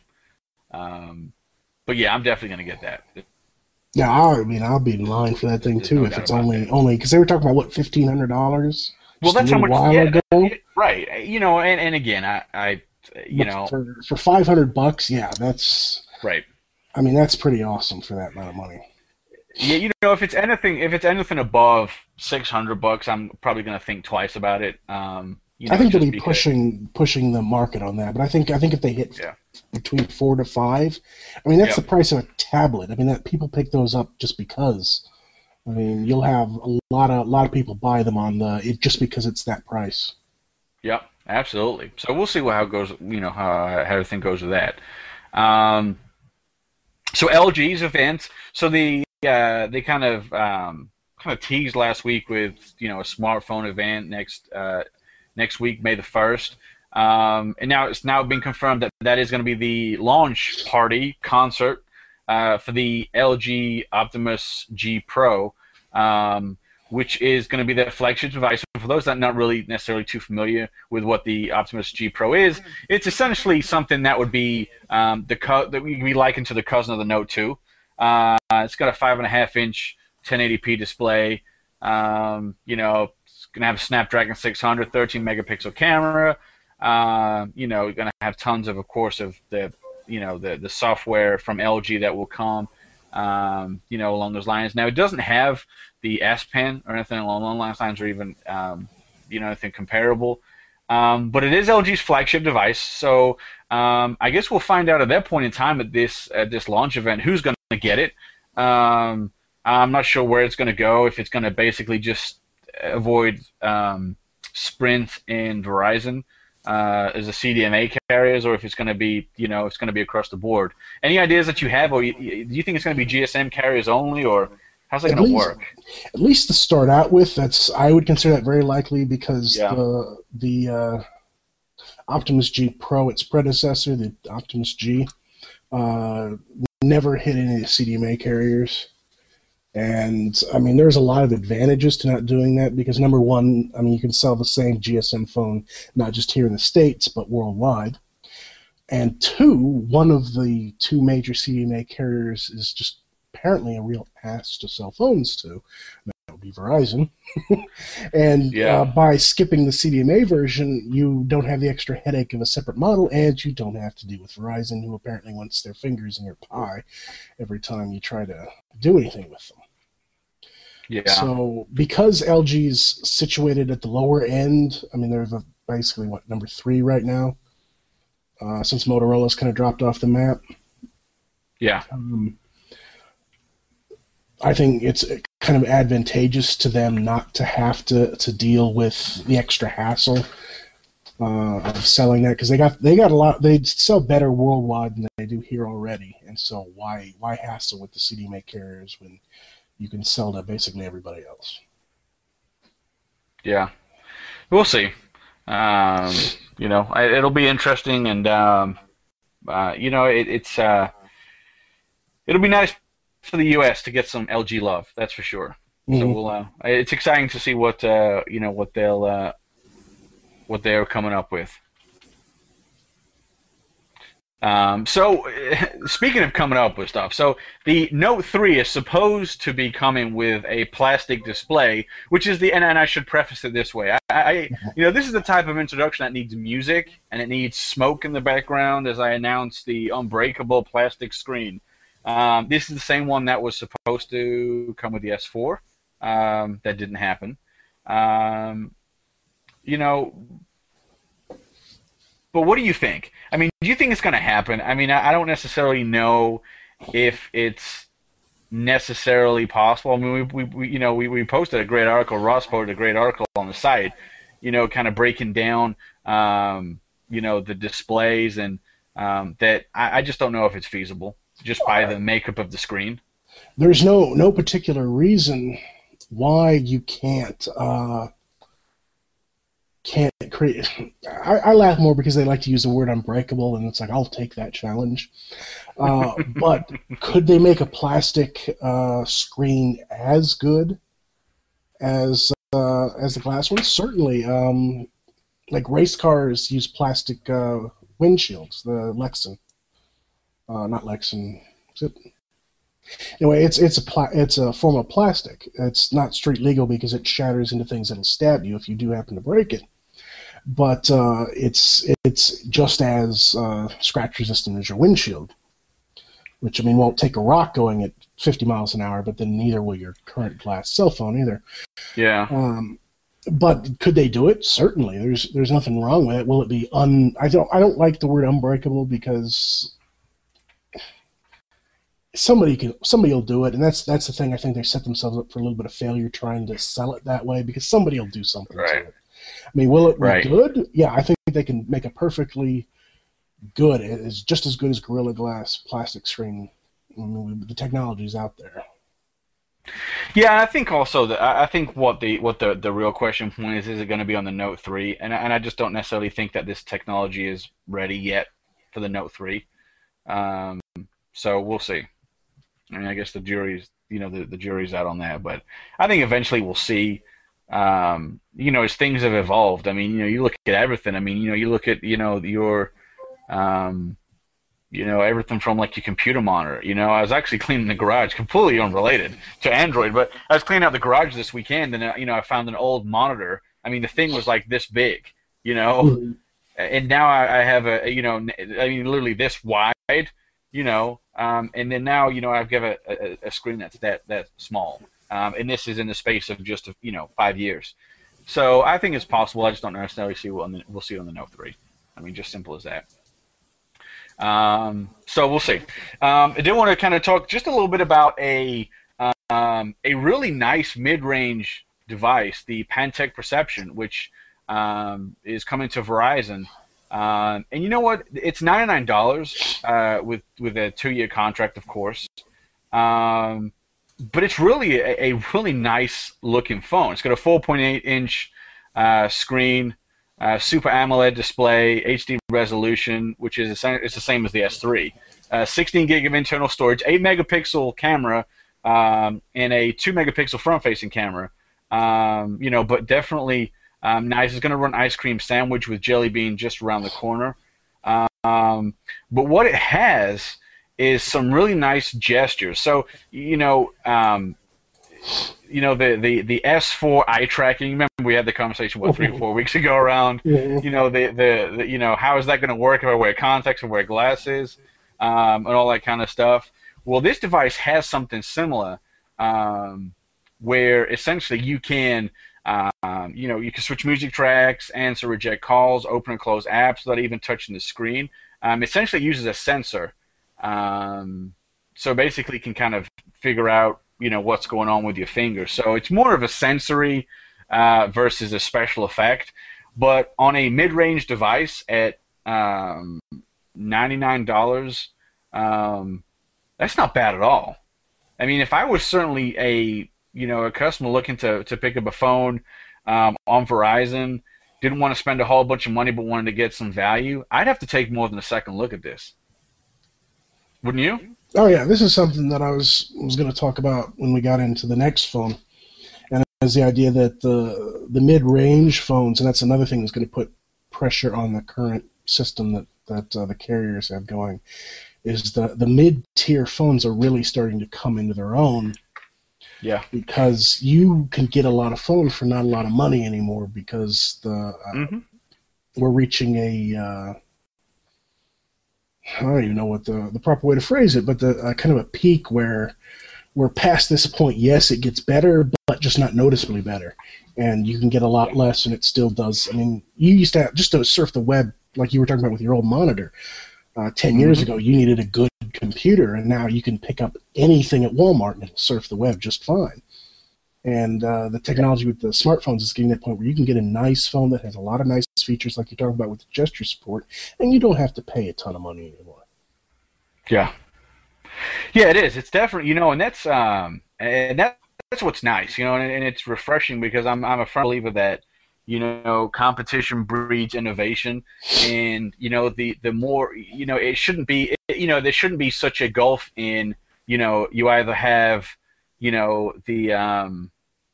um, but yeah, I'm definitely gonna get that. Yeah, I mean, I'll be in line for that thing There's too no if doubt it's about only that. only because they were talking about what fifteen hundred dollars Well, just a that's how little much. while Yeah, ago. right. You know, and, and again, I, I, you But know, for for five hundred bucks, yeah, that's. right. I mean, that's pretty awesome for that amount of money. Yeah, you know, if it's anything, if it's anything above six hundred bucks, I'm probably gonna think twice about it. Um, you I know, think they'll just be because. pushing pushing the market on that, but I think I think if they hit Yeah. between four to five, I mean that's Yep. the price of a tablet. I mean that people pick those up just because. I mean you'll have a lot of a lot of people buy them on the it just because it's that price. Yep. Absolutely. So we'll see what, how it goes. You know, how, how everything goes with that. Um, so L G's event. So the uh, they kind of um, kind of teased last week with, you know, a smartphone event next uh, next week, May the first. Um, and now it's now been confirmed that that is going to be the launch party concert uh, for the L G Optimus G Pro, um, which is going to be the flagship device. For those that are not really necessarily too familiar with what the Optimus G Pro is, it's essentially something that would be um, the co- that we be likened to the cousin of the Note two. Uh, it's got a five and a half inch ten eighty p display. Um, you know, it's going to have a Snapdragon six hundred, thirteen megapixel camera. Uh, you know, you're going to have tons of, of course, of the, you know, the the software from L G that will come, um, you know, along those lines. Now, it doesn't have the S Pen or anything along those lines, or even, um, you know, anything comparable. Um, but it is L G's flagship device, so um, I guess we'll find out at that point in time at this at this launch event who's going to get it. Um, I'm not sure where it's going to go. If it's going to basically just avoid um, Sprint and Verizon uh, as the C D M A carriers, or if it's going to be, you know, it's going to be across the board. Any ideas that you have, or you, do you think it's going to be G S M carriers only, or how's that going to work? At least to start out with, that's I would consider that very likely because Yeah. the the uh, Optimus G Pro, its predecessor, the Optimus G, uh, never hit any of the C D M A carriers. And, I mean, there's a lot of advantages to not doing that because, number one, I mean, you can sell the same G S M phone not just here in the States but worldwide. And two, one of the two major C D M A carriers is just apparently a real ass to sell phones to. That would be Verizon. And Yeah. uh, by skipping the C D M A version, you don't have the extra headache of a separate model, and you don't have to deal with Verizon, who apparently wants their fingers in your pie every time you try to do anything with them. Yeah. So because L G's situated at the lower end, I mean, they're basically, what, number three right now, uh, since Motorola's kind of dropped off the map. Yeah. Um, I think it's kind of advantageous to them not to have to, to deal with the extra hassle uh, of selling that, because they got they got a lot. They sell better worldwide than they do here already, and so why why hassle with the C D M A carriers when you can sell to basically everybody else? Yeah, we'll see. Um, you know, it'll be interesting, and um, uh, you know, it, it's uh, it'll be nice for the U S to get some L G love. That's for sure. Mm-hmm. So we'll. Uh, it's exciting to see what uh, you know what they'll uh, what they're coming up with. Um, so, speaking of coming up with stuff, so the Note three is supposed to be coming with a plastic display, which is the, and, and I should preface it this way, I, I, you know, this is the type of introduction that needs music, and it needs smoke in the background as I announce the unbreakable plastic screen. Um, this is the same one that was supposed to come with the S four. Um, that didn't happen. Um, you know, but what do you think? I mean, do you think it's going to happen? I mean, I don't necessarily know if it's necessarily possible. I mean, we, we, we you know, we, we posted a great article. Ross posted a great article on the site, you know, kind of breaking down, um, you know, the displays, and um, that I, I just don't know if it's feasible just by the makeup of the screen. There's no no particular reason why you can't. Uh... Can't create. I, I laugh more because they like to use the word unbreakable, and it's like, I'll take that challenge. Uh, but could they make a plastic uh, screen as good as uh, as the glass one? Certainly. Um, like race cars use plastic uh, windshields. The Lexan, uh, not Lexan. Is it? Anyway, it's it's a pla- it's a form of plastic. It's not street legal because it shatters into things that'll stab you if you do happen to break it. But uh, it's it's just as uh, scratch resistant as your windshield, which I mean won't take a rock going at fifty miles an hour, but then neither will your current glass cell phone either. Yeah. Um, but could they do it? Certainly. There's there's nothing wrong with it. Will it be un? I don't I don't like the word unbreakable because somebody can somebody will do it, and that's that's the thing. I think they set themselves up for a little bit of failure trying to sell it that way because somebody will do something right. to it. I mean, will it be right. good? Yeah, I think they can make a perfectly good. It's just as good as Gorilla Glass plastic screen. I mean, the technology's out there. Yeah, I think also that I think what the what the, the real question point is: is it going to be on the Note three? And and I just don't necessarily think that this technology is ready yet for the Note three. Um, so we'll see. I mean, I guess the jury's you know the the jury's out on that, but I think eventually we'll see. Um, you know, as things have evolved, I mean, you know, you look at everything. I mean, you know, you look at, you know, your, um, you know, everything from like your computer monitor. You know, I was actually cleaning the garage, completely unrelated to Android, but I was cleaning out the garage this weekend, and uh, you know, I found an old monitor. I mean, the thing was like this big, you know, mm-hmm. and now I, I have a, you know, I mean, literally this wide, you know, um, and then now, you know, I've got a, a, a screen that's that that small. Um, and this is in the space of just, you know, five years. So I think it's possible. I just don't necessarily see what we'll see it on the Note three. I mean, just simple as that. Um, so we'll see. Um, I did want to kind of talk just a little bit about a um, a really nice mid-range device, the Pantech Perception, which um, is coming to Verizon. Um, and you know what? It's ninety-nine dollars uh, with with a two-year contract, of course. Um, But it's really a, a really nice looking phone. It's got a four point eight inch uh, screen, uh, Super AMOLED display, H D resolution, which is the same, it's the same as the S three. Uh, sixteen gig of internal storage, eight megapixel camera, um, and a two megapixel front-facing camera. Um, you know, but definitely um, nice. It's going to run Ice Cream Sandwich with Jelly Bean just around the corner. Um, but what it has is some really nice gestures. So, you know, um, you know, the, the, the S four eye tracking. Remember we had the conversation what three or four weeks ago around, Yeah. you know, the, the, the you know how is that going to work if I wear contacts or wear glasses, um, and all that kind of stuff. Well, this device has something similar, um, where essentially you can. Um, you know, you can switch music tracks, answer, reject calls, open and close apps without even touching the screen. Um, essentially, it uses a sensor, um, so basically, can kind of figure out, you know, what's going on with your finger. So it's more of a sensory uh, versus a special effect. But on a mid-range device at um, ninety-nine dollars, um, that's not bad at all. I mean, if I was certainly a you know, a customer looking to, to pick up a phone um, on Verizon, didn't want to spend a whole bunch of money but wanted to get some value, I'd have to take more than a second look at this. Wouldn't you? Oh yeah, this is something that I was was going to talk about when we got into the next phone, and it's the idea that the the mid-range phones, and that's another thing that's going to put pressure on the current system that that uh, the carriers have going, is the the mid-tier phones are really starting to come into their own. Yeah. Because you can get a lot of phones for not a lot of money anymore, because the uh, mm-hmm. we're reaching a uh, I don't even know what the the proper way to phrase it, but the uh, kind of a peak where we're past this point. Yes, it gets better, but just not noticeably better, and you can get a lot less, and it still does. I mean, you used to have, just to surf the web, like you were talking about with your old monitor. Uh, ten mm-hmm. years ago, you needed a good computer, and now you can pick up anything at Walmart and it'll surf the web just fine. And uh, the technology with the smartphones is getting to that point where you can get a nice phone that has a lot of nice features, like you're talking about with the gesture support, and you don't have to pay a ton of money anymore. Yeah, yeah, it is. It's definitely, you know, and that's um, and that, that's what's nice, you know, and, and it's refreshing, because I'm I'm a firm believer that, you know, competition breeds innovation, and you know, the the more, you know, it shouldn't be, you know, there shouldn't be such a gulf in, you know, you either have, you know, the um,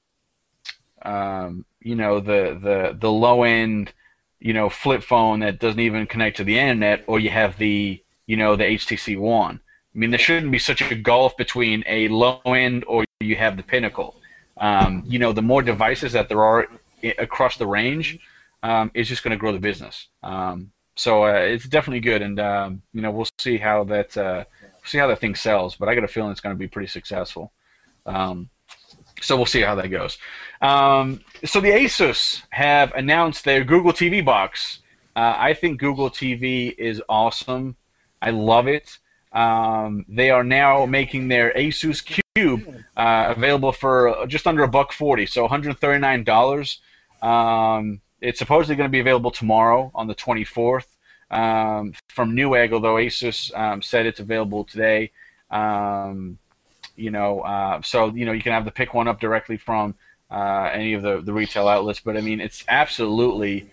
um, you know, the the the low end, you know, flip phone that doesn't even connect to the internet, or you have the, you know, the H T C One. I mean, there shouldn't be such a gulf between a low end or you have the pinnacle. Um, you know, the more devices that there are across the range, um, is just going to grow the business. Um, so uh, it's definitely good, and um, you know, we'll see how that uh, see how that thing sells. But I got a feeling it's going to be pretty successful. Um, so we'll see how that goes. Um, so the Asus have announced their Google T V box. Uh, I think Google T V is awesome. I love it. Um, they are now making their Asus Cube uh, available for just under a buck forty, so one hundred thirty-nine dollars. Um, it's supposedly going to be available tomorrow on the twenty-fourth um, from Newegg, although Asus um, said it's available today. Um, you know, uh, so you know, you can have the pick one up directly from uh, any of the, the retail outlets. But I mean, it's absolutely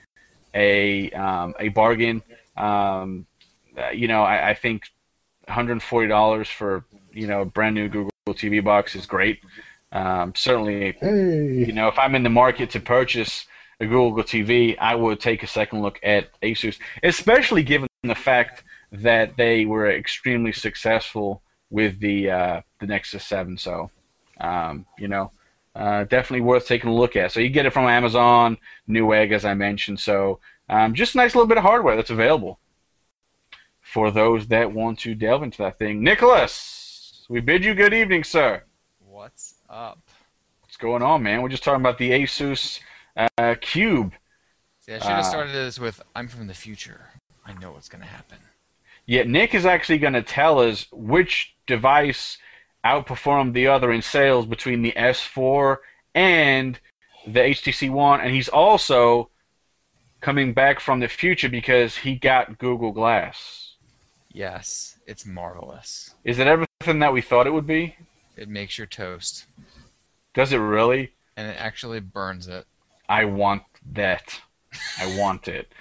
a um, a bargain. Um, uh, you know, I, I think one hundred forty dollars for, you know, a brand new Google T V box is great. Um, certainly, hey. you know, if I'm in the market to purchase a Google T V, I would take a second look at Asus, especially given the fact that they were extremely successful with the uh, the Nexus seven. So, um, you know, uh, definitely worth taking a look at. So you get it from Amazon, Newegg, as I mentioned. So um, just a nice little bit of hardware that's available for those that want to delve into that thing. Nicholas, we bid you good evening, sir. What's up? What's going on, man? We're just talking about the Asus uh, Cube. See, I should have started this with, I'm from the future. I know what's going to happen. Yeah, Nick is actually going to tell us which device outperformed the other in sales between the S four and the H T C One, and he's also coming back from the future because he got Google Glass. Yes, it's marvelous. Is it everything that we thought it would be? It makes your toast. Does it really? And it actually burns it. I want that. I want it.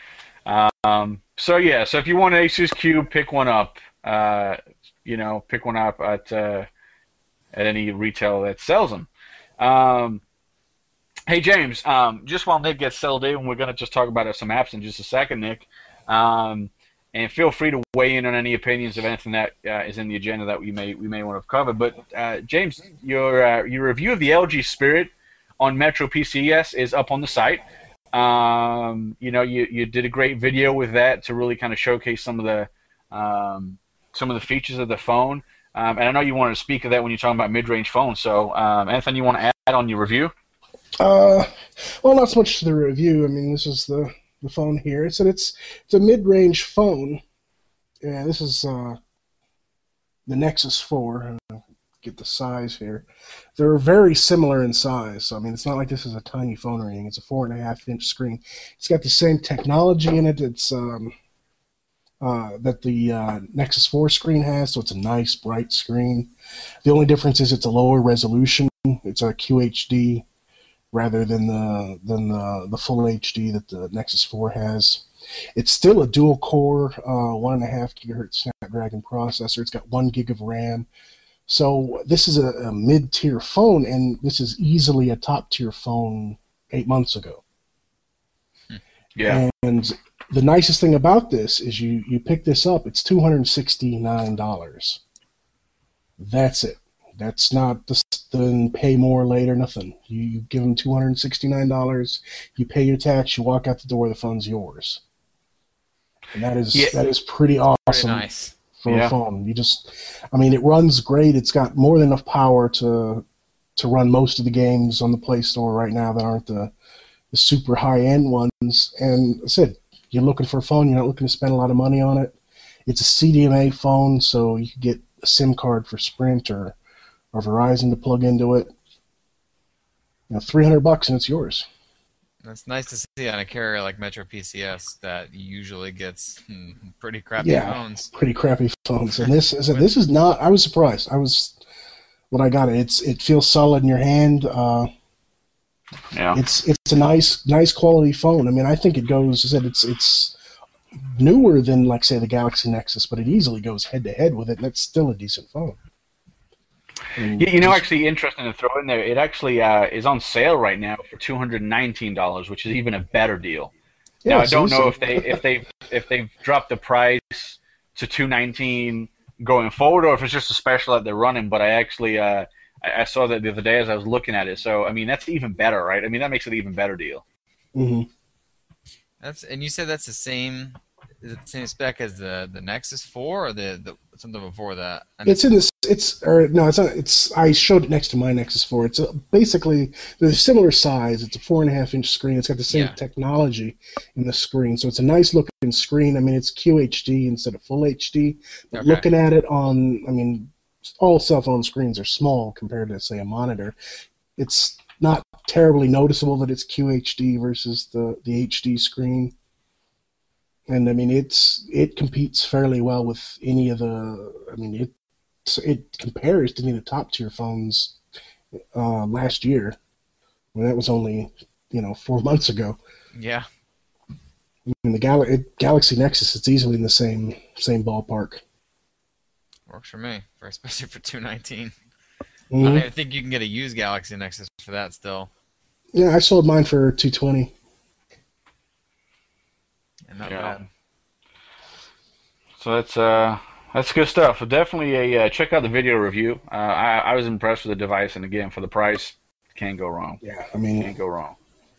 Um, so yeah, so if you want an Asus Cube, pick one up. Uh, you know, pick one up at uh, at any retail that sells them. Um, hey James, um, just while Nick gets settled in, we're gonna just talk about some apps in just a second, Nick. Um, and feel free to weigh in on any opinions of anything that uh, is in the agenda that we may we may want to cover. But uh, James, your uh, your review of the L G Spirit on Metro P C S is up on the site. Um, you know, you you did a great video with that to really kind of showcase some of the um, some of the features of the phone. Um, and I know you wanted to speak of that when you're talking about mid-range phones. So, um, anything you want to add on your review? Uh, well, not so much to the review. I mean, this is the, the phone here. It's it's it's a mid-range phone. Yeah, this is uh, the Nexus four. Uh, get the size here. They're very similar in size. So, I mean, it's not like this is a tiny phone or anything. It's a four and a half inch screen. It's got the same technology in it. It's um, uh, that the uh, Nexus four screen has. So it's a nice bright screen. The only difference is it's a lower resolution. It's a Q H D. Rather than the than the, the full H D that the Nexus four has. It's still a dual-core, uh, one and a half gigahertz Snapdragon processor. It's got one gig of RAM. So this is a, a mid-tier phone, and this is easily a top-tier phone eight months ago. Yeah. And the nicest thing about this is you you pick this up. It's two hundred sixty-nine dollars. That's it. That's not the then pay more later, nothing. You, you give them two hundred sixty-nine dollars, you pay your tax, you walk out the door, the phone's yours. And that is yeah. that is pretty awesome Pretty nice. for yeah. a phone. You just, I mean, it runs great. It's got more than enough power to to run most of the games on the Play Store right now that aren't the, the super high-end ones. And I said, you're looking for a phone, you're not looking to spend a lot of money on it. It's a C D M A phone, so you can get a SIM card for Sprint or or Verizon to plug into it. You know, three hundred bucks and it's yours. That's nice to see on a carrier like Metro P C S that usually gets hmm, pretty crappy Yeah, phones. pretty crappy phones. And this, is this is not. I was surprised. I was when I got it. It's it feels solid in your hand. Uh, Yeah. it's it's a nice nice quality phone. I mean, I think it goes. I said it's it's newer than like say the Galaxy Nexus, but it easily goes head to head with it, and it's still a decent phone. And You, you know, just- actually interesting to throw in there, it actually uh, is on sale right now for two hundred nineteen dollars, which is even a better deal. yeah, now, I it's don't know easy. if they if they if they've dropped the price to two nineteen going forward, or if it's just a special that they're running. But I actually uh, I, I saw that the other day as I was looking at it. So I mean, that's even better, right? I mean, that makes it an even better deal. Mhm. That's and you said that's the same, is it the same spec as the the Nexus four or the, the something before that? And It's in this. It's or no, it's not. It's I showed it next to my Nexus four. It's a, basically they're similar size. It's a four and a half inch screen. It's got the same Yeah. technology in the screen, so it's a nice looking screen. I mean, it's Q H D instead of full H D. But Okay. looking at it on, I mean, all cell phone screens are small compared to say a monitor. It's not terribly noticeable that it's Q H D versus the the H D screen. And I mean, it's it competes fairly well with any of the. I mean, it it compares to any of the top tier phones uh, last year, when that was only you know four months ago. yeah. I mean, the Gal- it, Galaxy Nexus, it's easily in the same same ballpark. Works for me, for especially for two nineteen. I Mhm. don't even think you can get a used Galaxy Nexus for that still. Yeah, I sold mine for two twenty. And not Yeah. bad. So that's uh that's good stuff. So definitely a uh, check out the video review. Uh, I I was impressed with the device, and again for the price, can't go wrong. Yeah, I mean, Can't go wrong.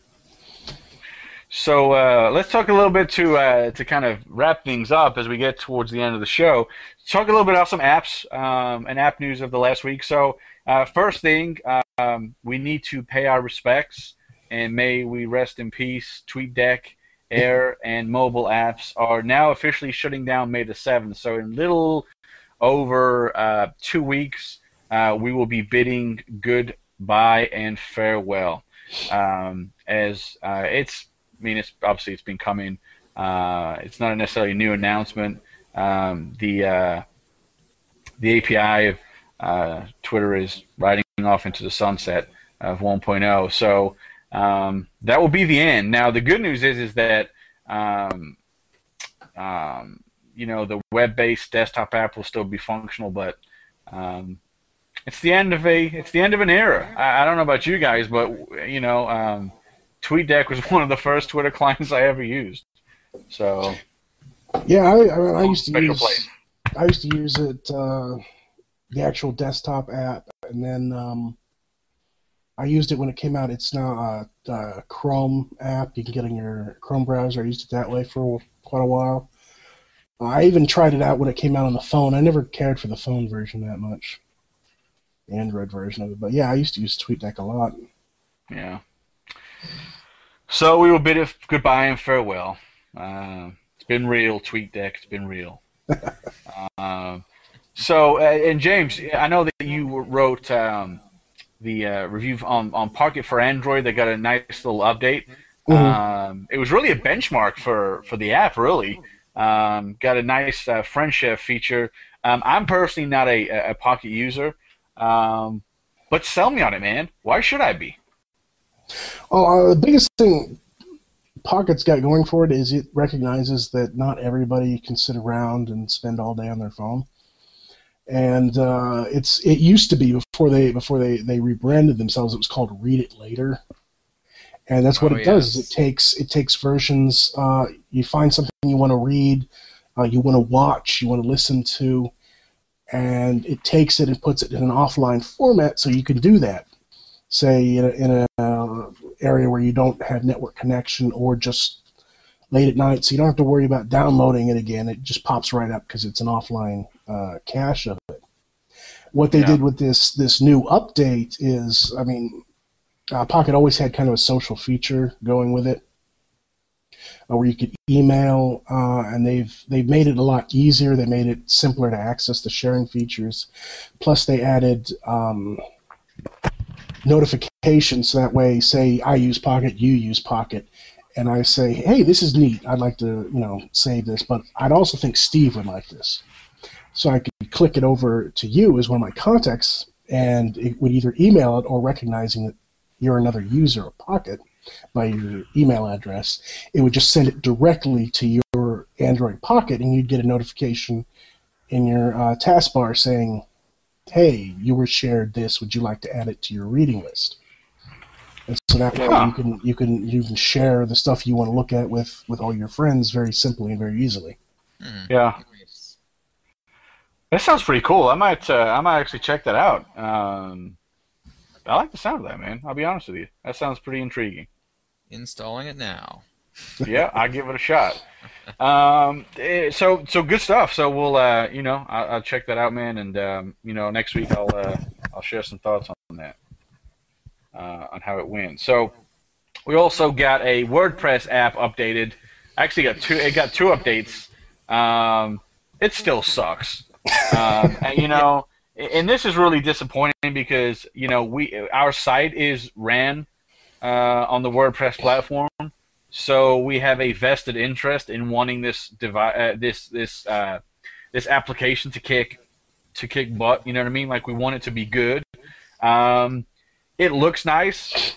So uh, let's talk a little bit to uh, to kind of wrap things up as we get towards the end of the show. Let's talk a little bit about some apps um, and app news of the last week. So uh, first thing, um, we need to pay our respects, and may we rest in peace. TweetDeck, Air, and mobile apps are now officially shutting down May the seventh. So in little over uh, two weeks, uh, we will be bidding goodbye and farewell. Um, as uh, it's I mean, it's obviously it's been coming. Uh, it's not necessarily a new announcement. Um, the uh, the A P I of uh, Twitter is riding off into the sunset of one point oh. So um, that will be the end. Now the good news is is that um, um, you know the web-based desktop app will still be functional, but um, it's the end of a it's the end of an era. I, I don't know about you guys, but you know. Um, TweetDeck was one of the first Twitter clients I ever used. So, Yeah, I, I, mean, I used to Special use place. I used to use it uh, the actual desktop app, and then um, I used it when it came out. It's now a, a Chrome app. You can get in your Chrome browser. I used it that way for quite a while. I even tried it out when it came out on the phone. I never cared for the phone version that much, the Android version of it. But yeah, I used to use TweetDeck a lot. Yeah. So we will bid it goodbye and farewell. Uh, it's been real, TweetDeck. It's been real. um, so, uh, and James, I know that you wrote um, the uh, review on, on Pocket for Android. They got a nice little update. Mm-hmm. Um, it was really a benchmark for, for the app, really. Um, got a nice uh, friendship feature. Um, I'm personally not a, a Pocket user, um, but sell me on it, man. Why should I be? Oh, uh, the biggest thing Pocket's got going for it is it recognizes that not everybody can sit around and spend all day on their phone. And uh, it's it used to be before they before they, they rebranded themselves. It was called Read It Later, and that's what Oh, it does. yes. Is it takes it takes versions. Uh, you find something you want to read, uh, you want to watch, you want to listen to, and it takes it and puts it in an offline format so you can do that. Say in a, in a uh, area where you don't have network connection, or just late at night, so you don't have to worry about downloading it again. It just pops right up because it's an offline uh, cache of it. What they Yeah. did with this this new update is, I mean, uh, Pocket always had kind of a social feature going with it, uh, where you could email, uh, and they've they've made it a lot easier. They made it simpler to access the sharing features. Plus, they added um, notifications, so that way, say I use Pocket, you use Pocket, and I say, hey, this is neat. I'd like to, you know, save this, but I'd also think Steve would like this. So I could click it over to you as one of my contacts, and it would either email it, or recognizing that you're another user of Pocket by your email address, it would just send it directly to your Android Pocket, and you'd get a notification in your uh, taskbar saying, hey, you were shared this. Would you like to add it to your reading list? And so that way Huh. you can you can you can share the stuff you want to look at with, with all your friends very simply and very easily. Hmm. Yeah. Nice. That sounds pretty cool. I might, uh, I might actually check that out. Um, I like the sound of that, man. I'll be honest with you. That sounds pretty intriguing. Installing it now. Yeah, I'll give it a shot. Um, eh, so, so good stuff. So we'll, uh, you know, I'll, I'll check that out, man. And um, you know, next week I'll, uh, I'll share some thoughts on that, uh, on how it went. So we also got a WordPress app updated. Actually, got two. It got two updates. Um, it still sucks. Um, and, you know, and this is really disappointing because you know we our site is ran uh, on the WordPress platform, so we have a vested interest in wanting this devi- uh, this this uh, this application to kick to kick butt. You know what I mean? Like we want it to be good. Um, it looks nice.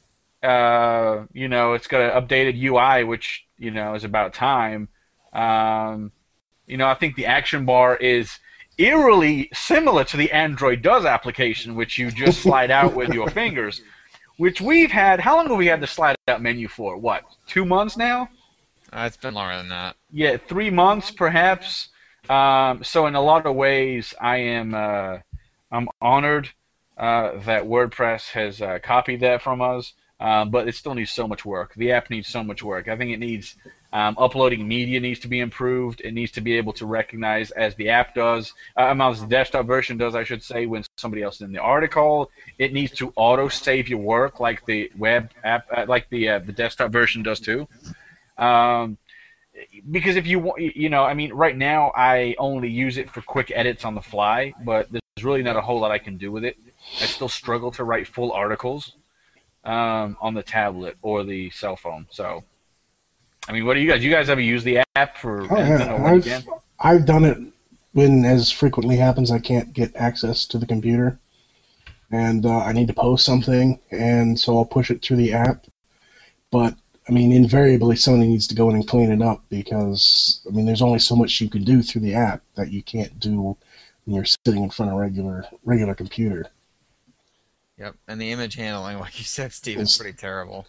Uh, you know, it's got an updated U I, which you know is about time. Um, you know, I think the action bar is eerily similar to the Android Does application, which you just slide out with your fingers, which we've had. How long have we had the slide out menu for? What, two months now? Uh, it's been longer than that. Yeah, three months perhaps. Um, so in a lot of ways, I am uh, I'm honored uh, that WordPress has uh, copied that from us, uh, but it still needs so much work. The app needs so much work. I think it needs um, uploading media needs to be improved. It needs to be able to recognize as the app does, uh, as the desktop version does, I should say, when somebody else is in the article. It needs to auto save your work like the web app, uh, like the uh, the desktop version does too. Um, because if you want, you know, I mean, right now I only use it for quick edits on the fly, but there's really not a whole lot I can do with it. I still struggle to write full articles um, on the tablet or the cell phone. So, I mean, what do you guys? You guys ever use the app for Oh anything yeah, or when you I've can? I've done it when, as frequently happens, I can't get access to the computer, and uh, I need to post something, and so I'll push it through the app. But I mean, invariably, somebody needs to go in and clean it up because I mean, there's only so much you can do through the app that you can't do when you're sitting in front of a regular regular computer. Yep. And the image handling, like you said, Steve, is It's- pretty terrible.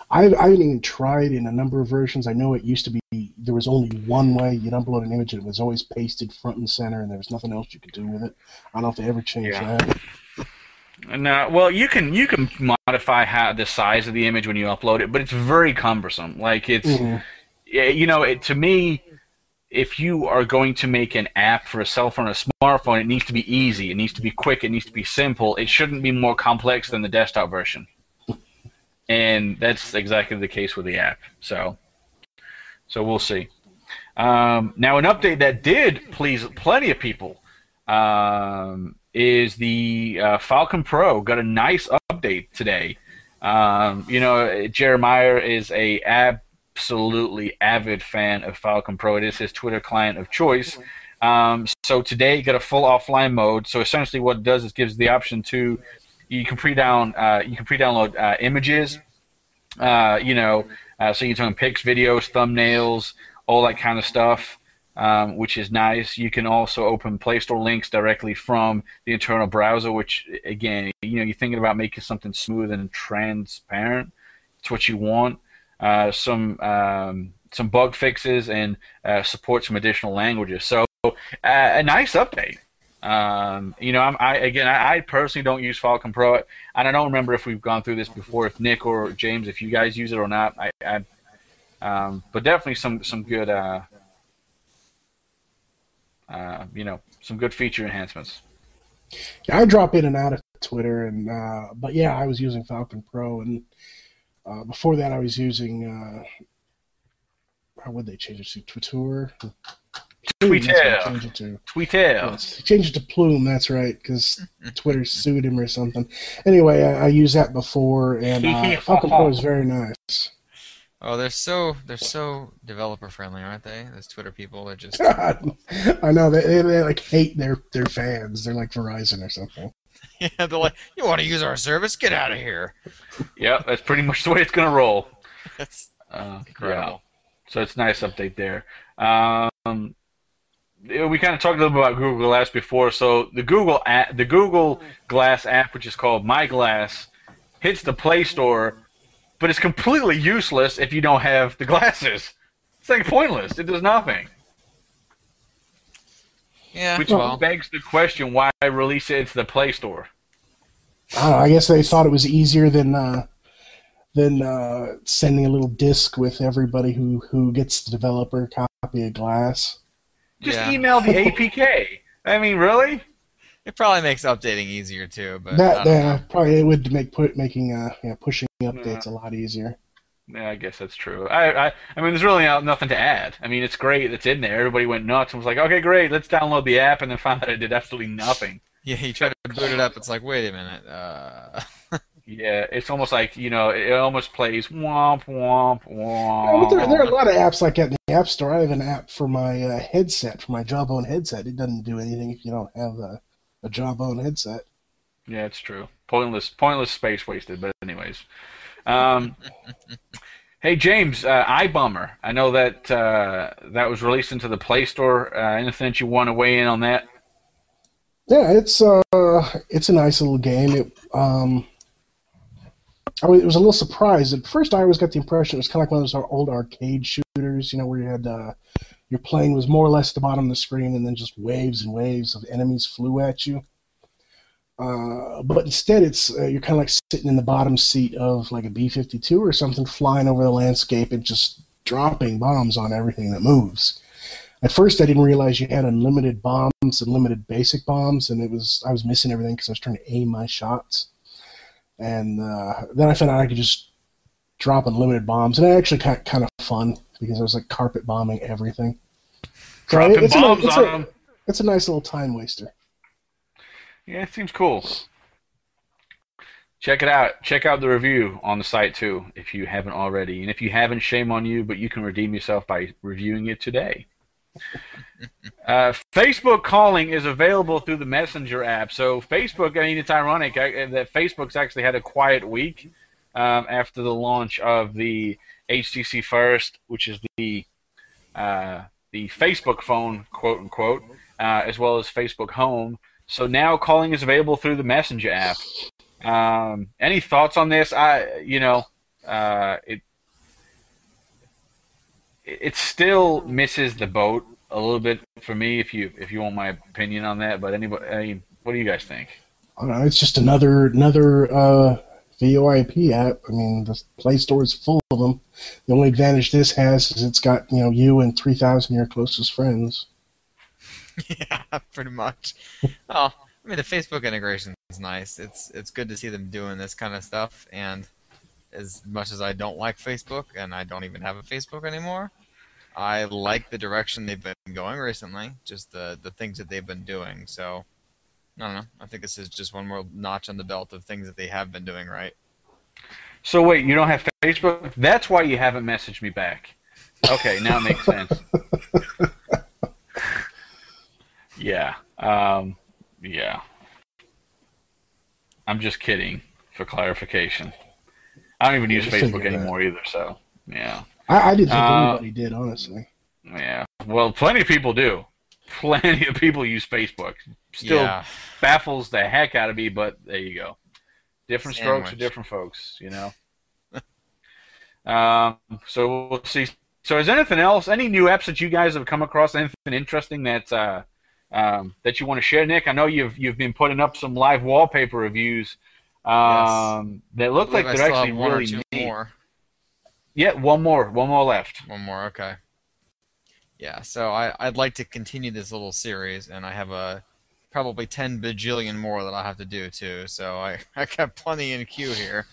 I, I haven't even tried in a number of versions. I know it used to be there was only one way you'd upload an image, and it was always pasted front and center, and there was nothing else you could do with it. I don't know if they ever changed Yeah. that. No, well, you can you can modify how the size of the image when you upload it, but it's very cumbersome. Like it's, Mhm. yeah, you know, it, to me, if you are going to make an app for a cell phone or a smartphone, it needs to be easy, it needs to be quick, it needs to be simple. It shouldn't be more complex than the desktop version. And that's exactly the case with the app. So, so we'll see. Um, now, an update that did please plenty of people um, is the uh, Falcon Pro got a nice update today. Um, you know, Jeremiah is a absolutely avid fan of Falcon Pro. It is his Twitter client of choice. Um, so today, got a full offline mode. So essentially, what it does is gives the option to you can pre-down uh, you can pre-download uh, images. Uh, you know, uh, so you can turn pics, videos, thumbnails, all that kind of stuff, um, which is nice. You can also open Play Store links directly from the internal browser, which, again, you know, you're thinking about making something smooth and transparent. It's what you want. Uh, some um, some bug fixes and uh, support some additional languages. So uh, a nice update. Um, you know, I'm, I again, I, I personally don't use Falcon Pro, and I don't remember if we've gone through this before. If Nick or James, if you guys use it or not, I, I um, but definitely some some good, uh, uh, you know, some good feature enhancements. Yeah, I drop in and out of Twitter, and uh, but yeah, I was using Falcon Pro, and uh, before that, I was using. Uh, how would they change it to Twitter? Twitter. That's what I changed it to. Twitter. Yes, he changed it to Plume. That's right, because Twitter sued him or something. Anyway, I, I used that before, and uh, Falcon Pro is very nice. Oh, they're so they're so developer friendly, aren't they? Those Twitter people are just. I know they, they they like hate their their fans. They're like Verizon or something. Yeah, they're like, you want to use our service? Get out of here. Yeah, that's pretty much the way it's gonna roll. That's Uh, incredible. Yeah. So it's a nice update there. Um, we kind of talked a little bit about Google Glass before. So the Google app, the Google Glass app, which is called My Glass, hits the Play Store, but it's completely useless if you don't have the glasses. It's like pointless. It does nothing. Yeah. Which Well, begs the question: why release it into the Play Store? I don't know, I guess they thought it was easier than uh, than uh, sending a little disc with everybody who, who gets the developer copy of Glass. Just yeah. email the A P K. I mean, really? It probably makes updating easier too, but I That don't uh, know. probably it would make put making uh, you know, pushing updates a lot easier. Yeah, I guess that's true. I, I, I mean, there's really not- nothing to add. I mean, it's great. It's in there. Everybody went nuts and was like, "Okay, great. Let's download the app," and then found out it did absolutely nothing. Yeah, you try to boot it up, it's like, wait a minute. Uh... Yeah, it's almost like, you know, it almost plays womp womp Yeah, but there, there are a womp. lot of apps like that in the App Store. I have an app for my uh, headset, for my Jawbone headset. It doesn't do anything if you don't have a, a Jawbone headset. Yeah, it's true. Pointless, pointless space wasted. But anyways, um, hey James, uh, iBummer. I know that uh, that was released into the Play Store. Uh, anything that you want to weigh in on that? Yeah, it's uh, it's a nice little game. It um, I was, it was a little surprised. At first, I always got the impression it was kind of like one of those old arcade shooters, you know, where you had uh, your plane was more or less at the bottom of the screen, and then just waves and waves of enemies flew at you. Uh, but instead, it's uh, you're kind of like sitting in the bottom seat of like a B fifty-two or something, flying over the landscape and just dropping bombs on everything that moves. At first, I didn't realize you had unlimited bombs and limited basic bombs, and it was I was missing everything because I was trying to aim my shots. And uh, then I found out I could just drop unlimited bombs, and it actually got kind of fun because I was like carpet bombing everything. So Dropping it's bombs a, it's on a, them. It's a nice little time waster. Yeah, it seems cool. Check it out. Check out the review on the site too, if you haven't already. And if you haven't, shame on you, but you can redeem yourself by reviewing it today. Uh, Facebook calling is available through the Messenger app. So Facebook, I mean, it's ironic I, that Facebook's actually had a quiet week um, after the launch of the H T C First, which is the uh, the Facebook phone, quote unquote, uh, as well as Facebook Home. So now calling is available through the Messenger app. Um, any thoughts on this? I, you know, uh, it it still misses the boat a little bit for me. If you if you want my opinion on that, but anybody, I mean, what do you guys think? I don't know, it's just another another uh, VoIP app. I mean, the Play Store is full of them. The only advantage this has is it's got, you know, you and three thousand of your closest friends. Yeah, pretty much. Oh, I mean, the Facebook integration is nice. It's it's good to see them doing this kind of stuff. And as much as I don't like Facebook, and I don't even have a Facebook anymore, I like the direction they've been going recently. Just the the things that they've been doing. So I don't know. I think this is just one more notch on the belt of things that they have been doing right. So wait, you don't have Facebook? That's why you haven't messaged me back. Okay, now it makes sense. Yeah. Um, yeah. I'm just kidding, for clarification. I don't even use Facebook anymore either, so, yeah. I, I didn't think Uh, anybody did, honestly. Yeah. Well, plenty of people do. Plenty of people use Facebook. Still Yeah. baffles the heck out of me, but there you go. Different strokes for Sandwich. different folks, you know. um, so we'll see. So is there anything else, any new apps that you guys have come across, anything interesting that uh, um, that you want to share, Nick? I know you've you've been putting up some live wallpaper reviews um, that look like I they're still actually have one really or two neat. more. Yeah, one more, one more left. One more, okay. Yeah, so I, I'd like to continue this little series, and I have a probably ten bajillion more that I have to do too. So I, I got plenty in queue here.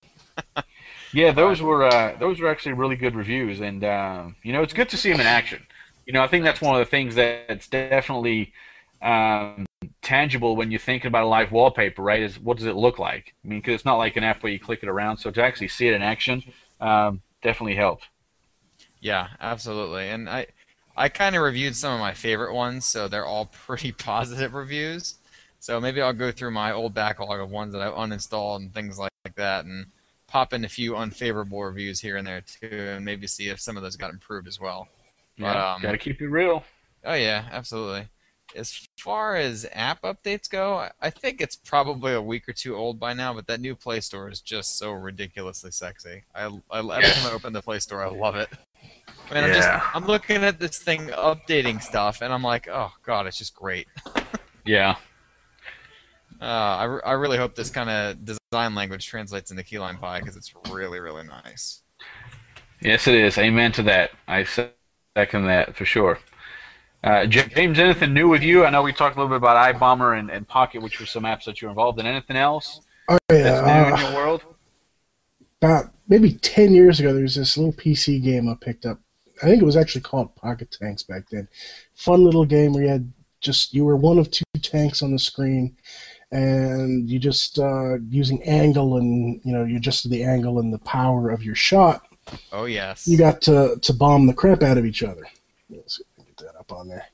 Yeah, those were uh, those were actually really good reviews, and uh, you know, it's good to see them in action. You know, I think that's one of the things that's definitely um, tangible when you're thinking about a live wallpaper, right? Is what does it look like? I mean, because it's not like an app where you click it around, so to actually see it in action um, definitely helped. Yeah, absolutely. And I I kind of reviewed some of my favorite ones, so they're all pretty positive reviews. So maybe I'll go through my old backlog of ones that I've uninstalled and things like that, and pop in a few unfavorable reviews here and there too, and maybe see if some of those got improved as well. But, Yeah, um, got to keep it real. Oh yeah, absolutely. As far as app updates go, I- I think it's probably a week or two old by now, but that new Play Store is just so ridiculously sexy. I, I every time I open the Play Store, I love it. I mean, I'm just Yeah. I'm looking at this thing updating stuff, and I'm like, oh god, it's just great. Yeah. Uh, I, re- I really hope this kind of design language translates into Keyline Pie because it's really really nice. Yes, it is. Amen to that. I second that for sure. Uh, James, anything new with you? I know we talked a little bit about iBomber and, and Pocket, which were some apps that you're involved in. Anything else Oh, that's new yeah, in uh, your world? about maybe ten years ago, there was this little P C game I picked up. I think it was actually called Pocket Tanks back then. Fun little game where you had just, you were one of two tanks on the screen, and you just, uh, using angle and, you know, you adjusted the angle and the power of your shot, Oh yes. you got to, to bomb the crap out of each other. Let's see if I can get that up on there.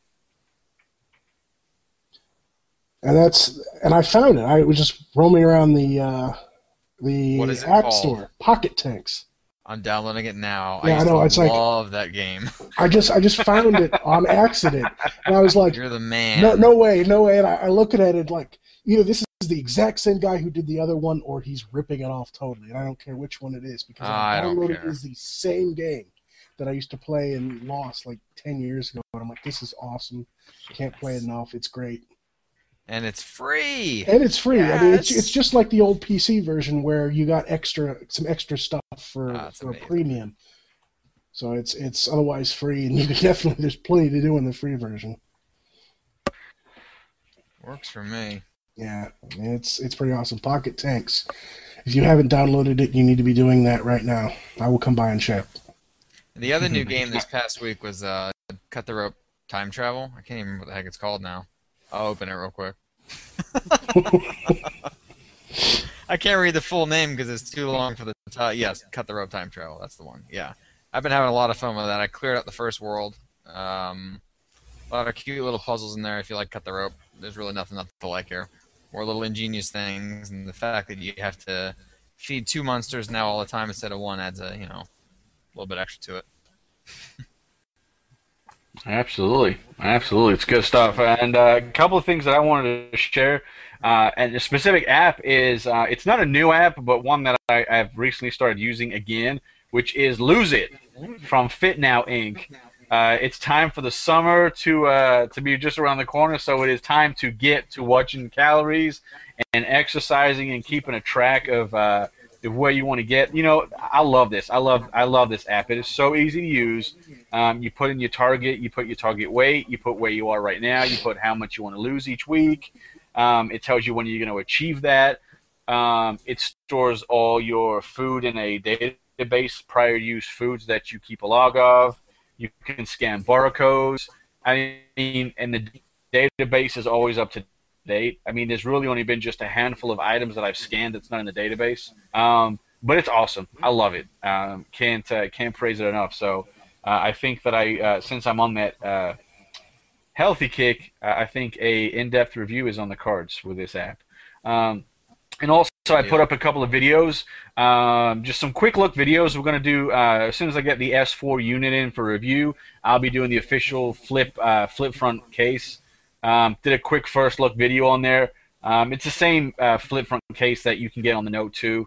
And that's, and I found it. I was just roaming around the, uh, the What is it App called? Store. Pocket Tanks. I'm downloading it now. Yeah, I used I know, to it's like- love that game. I just I just found it on accident, and I was like, You're the man. no, no way, no way. And I, I look at it like, either this is the exact same guy who did the other one, or he's ripping it off totally. And I don't care which one it is, because I I don't downloaded care. is the same game that I used to play and lost like ten years ago. And I'm like, this is awesome. Can't play it enough. It's great. And it's free. And it's free. I mean, it's Yes. it's just like the old P C version where you got extra some extra stuff for, Ah, that's for a amazing. premium. So it's it's otherwise free, and you can definitely, there's plenty to do in the free version. Works for me. Yeah, it's it's pretty awesome. Pocket Tanks. If you haven't downloaded it, you need to be doing that right now. I will come by and check. And the other new game this past week was uh, Cut the Rope Time Travel. I can't even remember what the heck it's called now. I'll open it real quick. I can't read the full name because it's too long for the title. Yes, Cut the Rope Time Travel. That's the one. Yeah. I've been having a lot of fun with that. I cleared out the first world. Um, a lot of cute little puzzles in there if you like Cut the Rope. There's really nothing not to like here. More little ingenious things, and the fact that you have to feed two monsters now all the time instead of one adds a, you know, a little bit extra to it. Absolutely, absolutely, it's good stuff. And uh, a couple of things that I wanted to share. Uh, and the specific app is, uh, it's not a new app, but one that I, I've recently started using again, which is Lose It from FitNow Incorporated. Uh, it's time for the summer to uh, to be just around the corner, so it is time to get to watching calories and exercising and keeping a track of, uh, of where you want to get. You know, I love this. I love I love this app. It is so easy to use. Um, you put in your target, you put your target weight, you put where you are right now, you put how much you want to lose each week. Um, it tells you when you're going to achieve that. Um, it stores all your food in a database, prior use foods that you keep a log of. You can scan barcodes. I mean, and the database is always up to date. I mean, there's really only been just a handful of items that I've scanned that's not in the database. Um, but it's awesome. I love it. Um, can't uh, can't praise it enough. So uh, I think that I, uh, since I'm on that uh, healthy kick, uh, I think a in-depth review is on the cards with this app. Um, and also, I put up a couple of videos, um, just some quick look videos. We're going to do uh, as soon as I get the S four unit in for review. I'll be doing the official flip uh, flip front case. Um, did a quick first look video on there. Um, it's the same uh, flip front case that you can get on the Note two.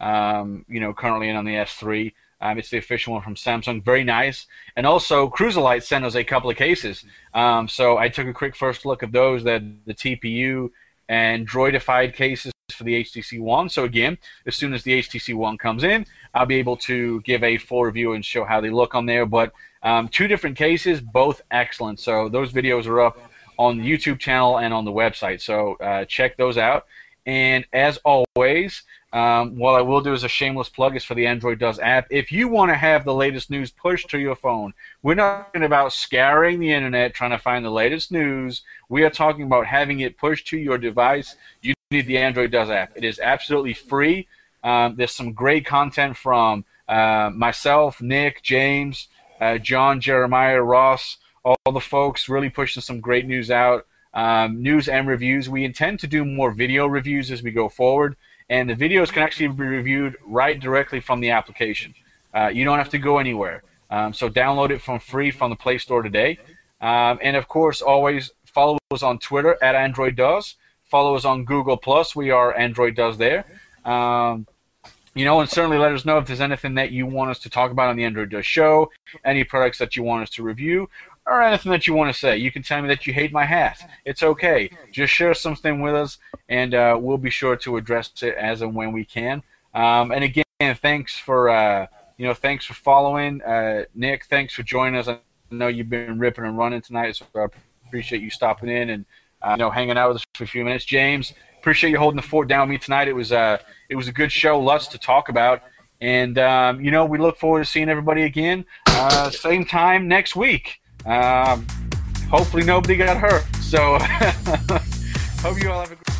Um, you know, currently in on the S three. Um, it's the official one from Samsung. Very nice. And also, Cruiserlight sent us a couple of cases. Um, so I took a quick first look of those, that the T P U and Droidified cases for the H T C One. So again, as soon as the H T C One comes in, I'll be able to give a full review and show how they look on there. But um, two different cases, both excellent. So those videos are up on the YouTube channel and on the website. So uh, check those out. And as always, um, what I will do as a shameless plug is for the Android Does app. If you want to have the latest news pushed to your phone, we're not talking about scouring the internet trying to find the latest news. We are talking about having it pushed to your device. You need the Android Does app. It is absolutely free. Um, there's some great content from uh, myself, Nick, James, uh, John, Jeremiah, Ross, all the folks really pushing some great news out. Um, news and reviews. We intend to do more video reviews as we go forward, and the videos can actually be reviewed right directly from the application. Uh, you don't have to go anywhere. Um, so download it from free from the Play Store today. Um, and of course, always follow us on Twitter at Android Does. Follow us on Google Plus. We are Android Does there. Um, you know, and certainly let us know if there's anything that you want us to talk about on the Android Does show, any products that you want us to review, or anything that you want to say. You can tell me that you hate my hat. It's okay. Just share something with us, and uh, we'll be sure to address it as and when we can. Um, and again, thanks for uh, you know, thanks for following, uh, Nick. Thanks for joining us. I know you've been ripping and running tonight, so I appreciate you stopping in and uh, you know, hanging out with us for a few minutes. James, appreciate you holding the fort down with me tonight. It was uh, it was a good show, lots to talk about, and um, you know, we look forward to seeing everybody again, uh, same time next week. Um, hopefully nobody got hurt. So hope you all have a good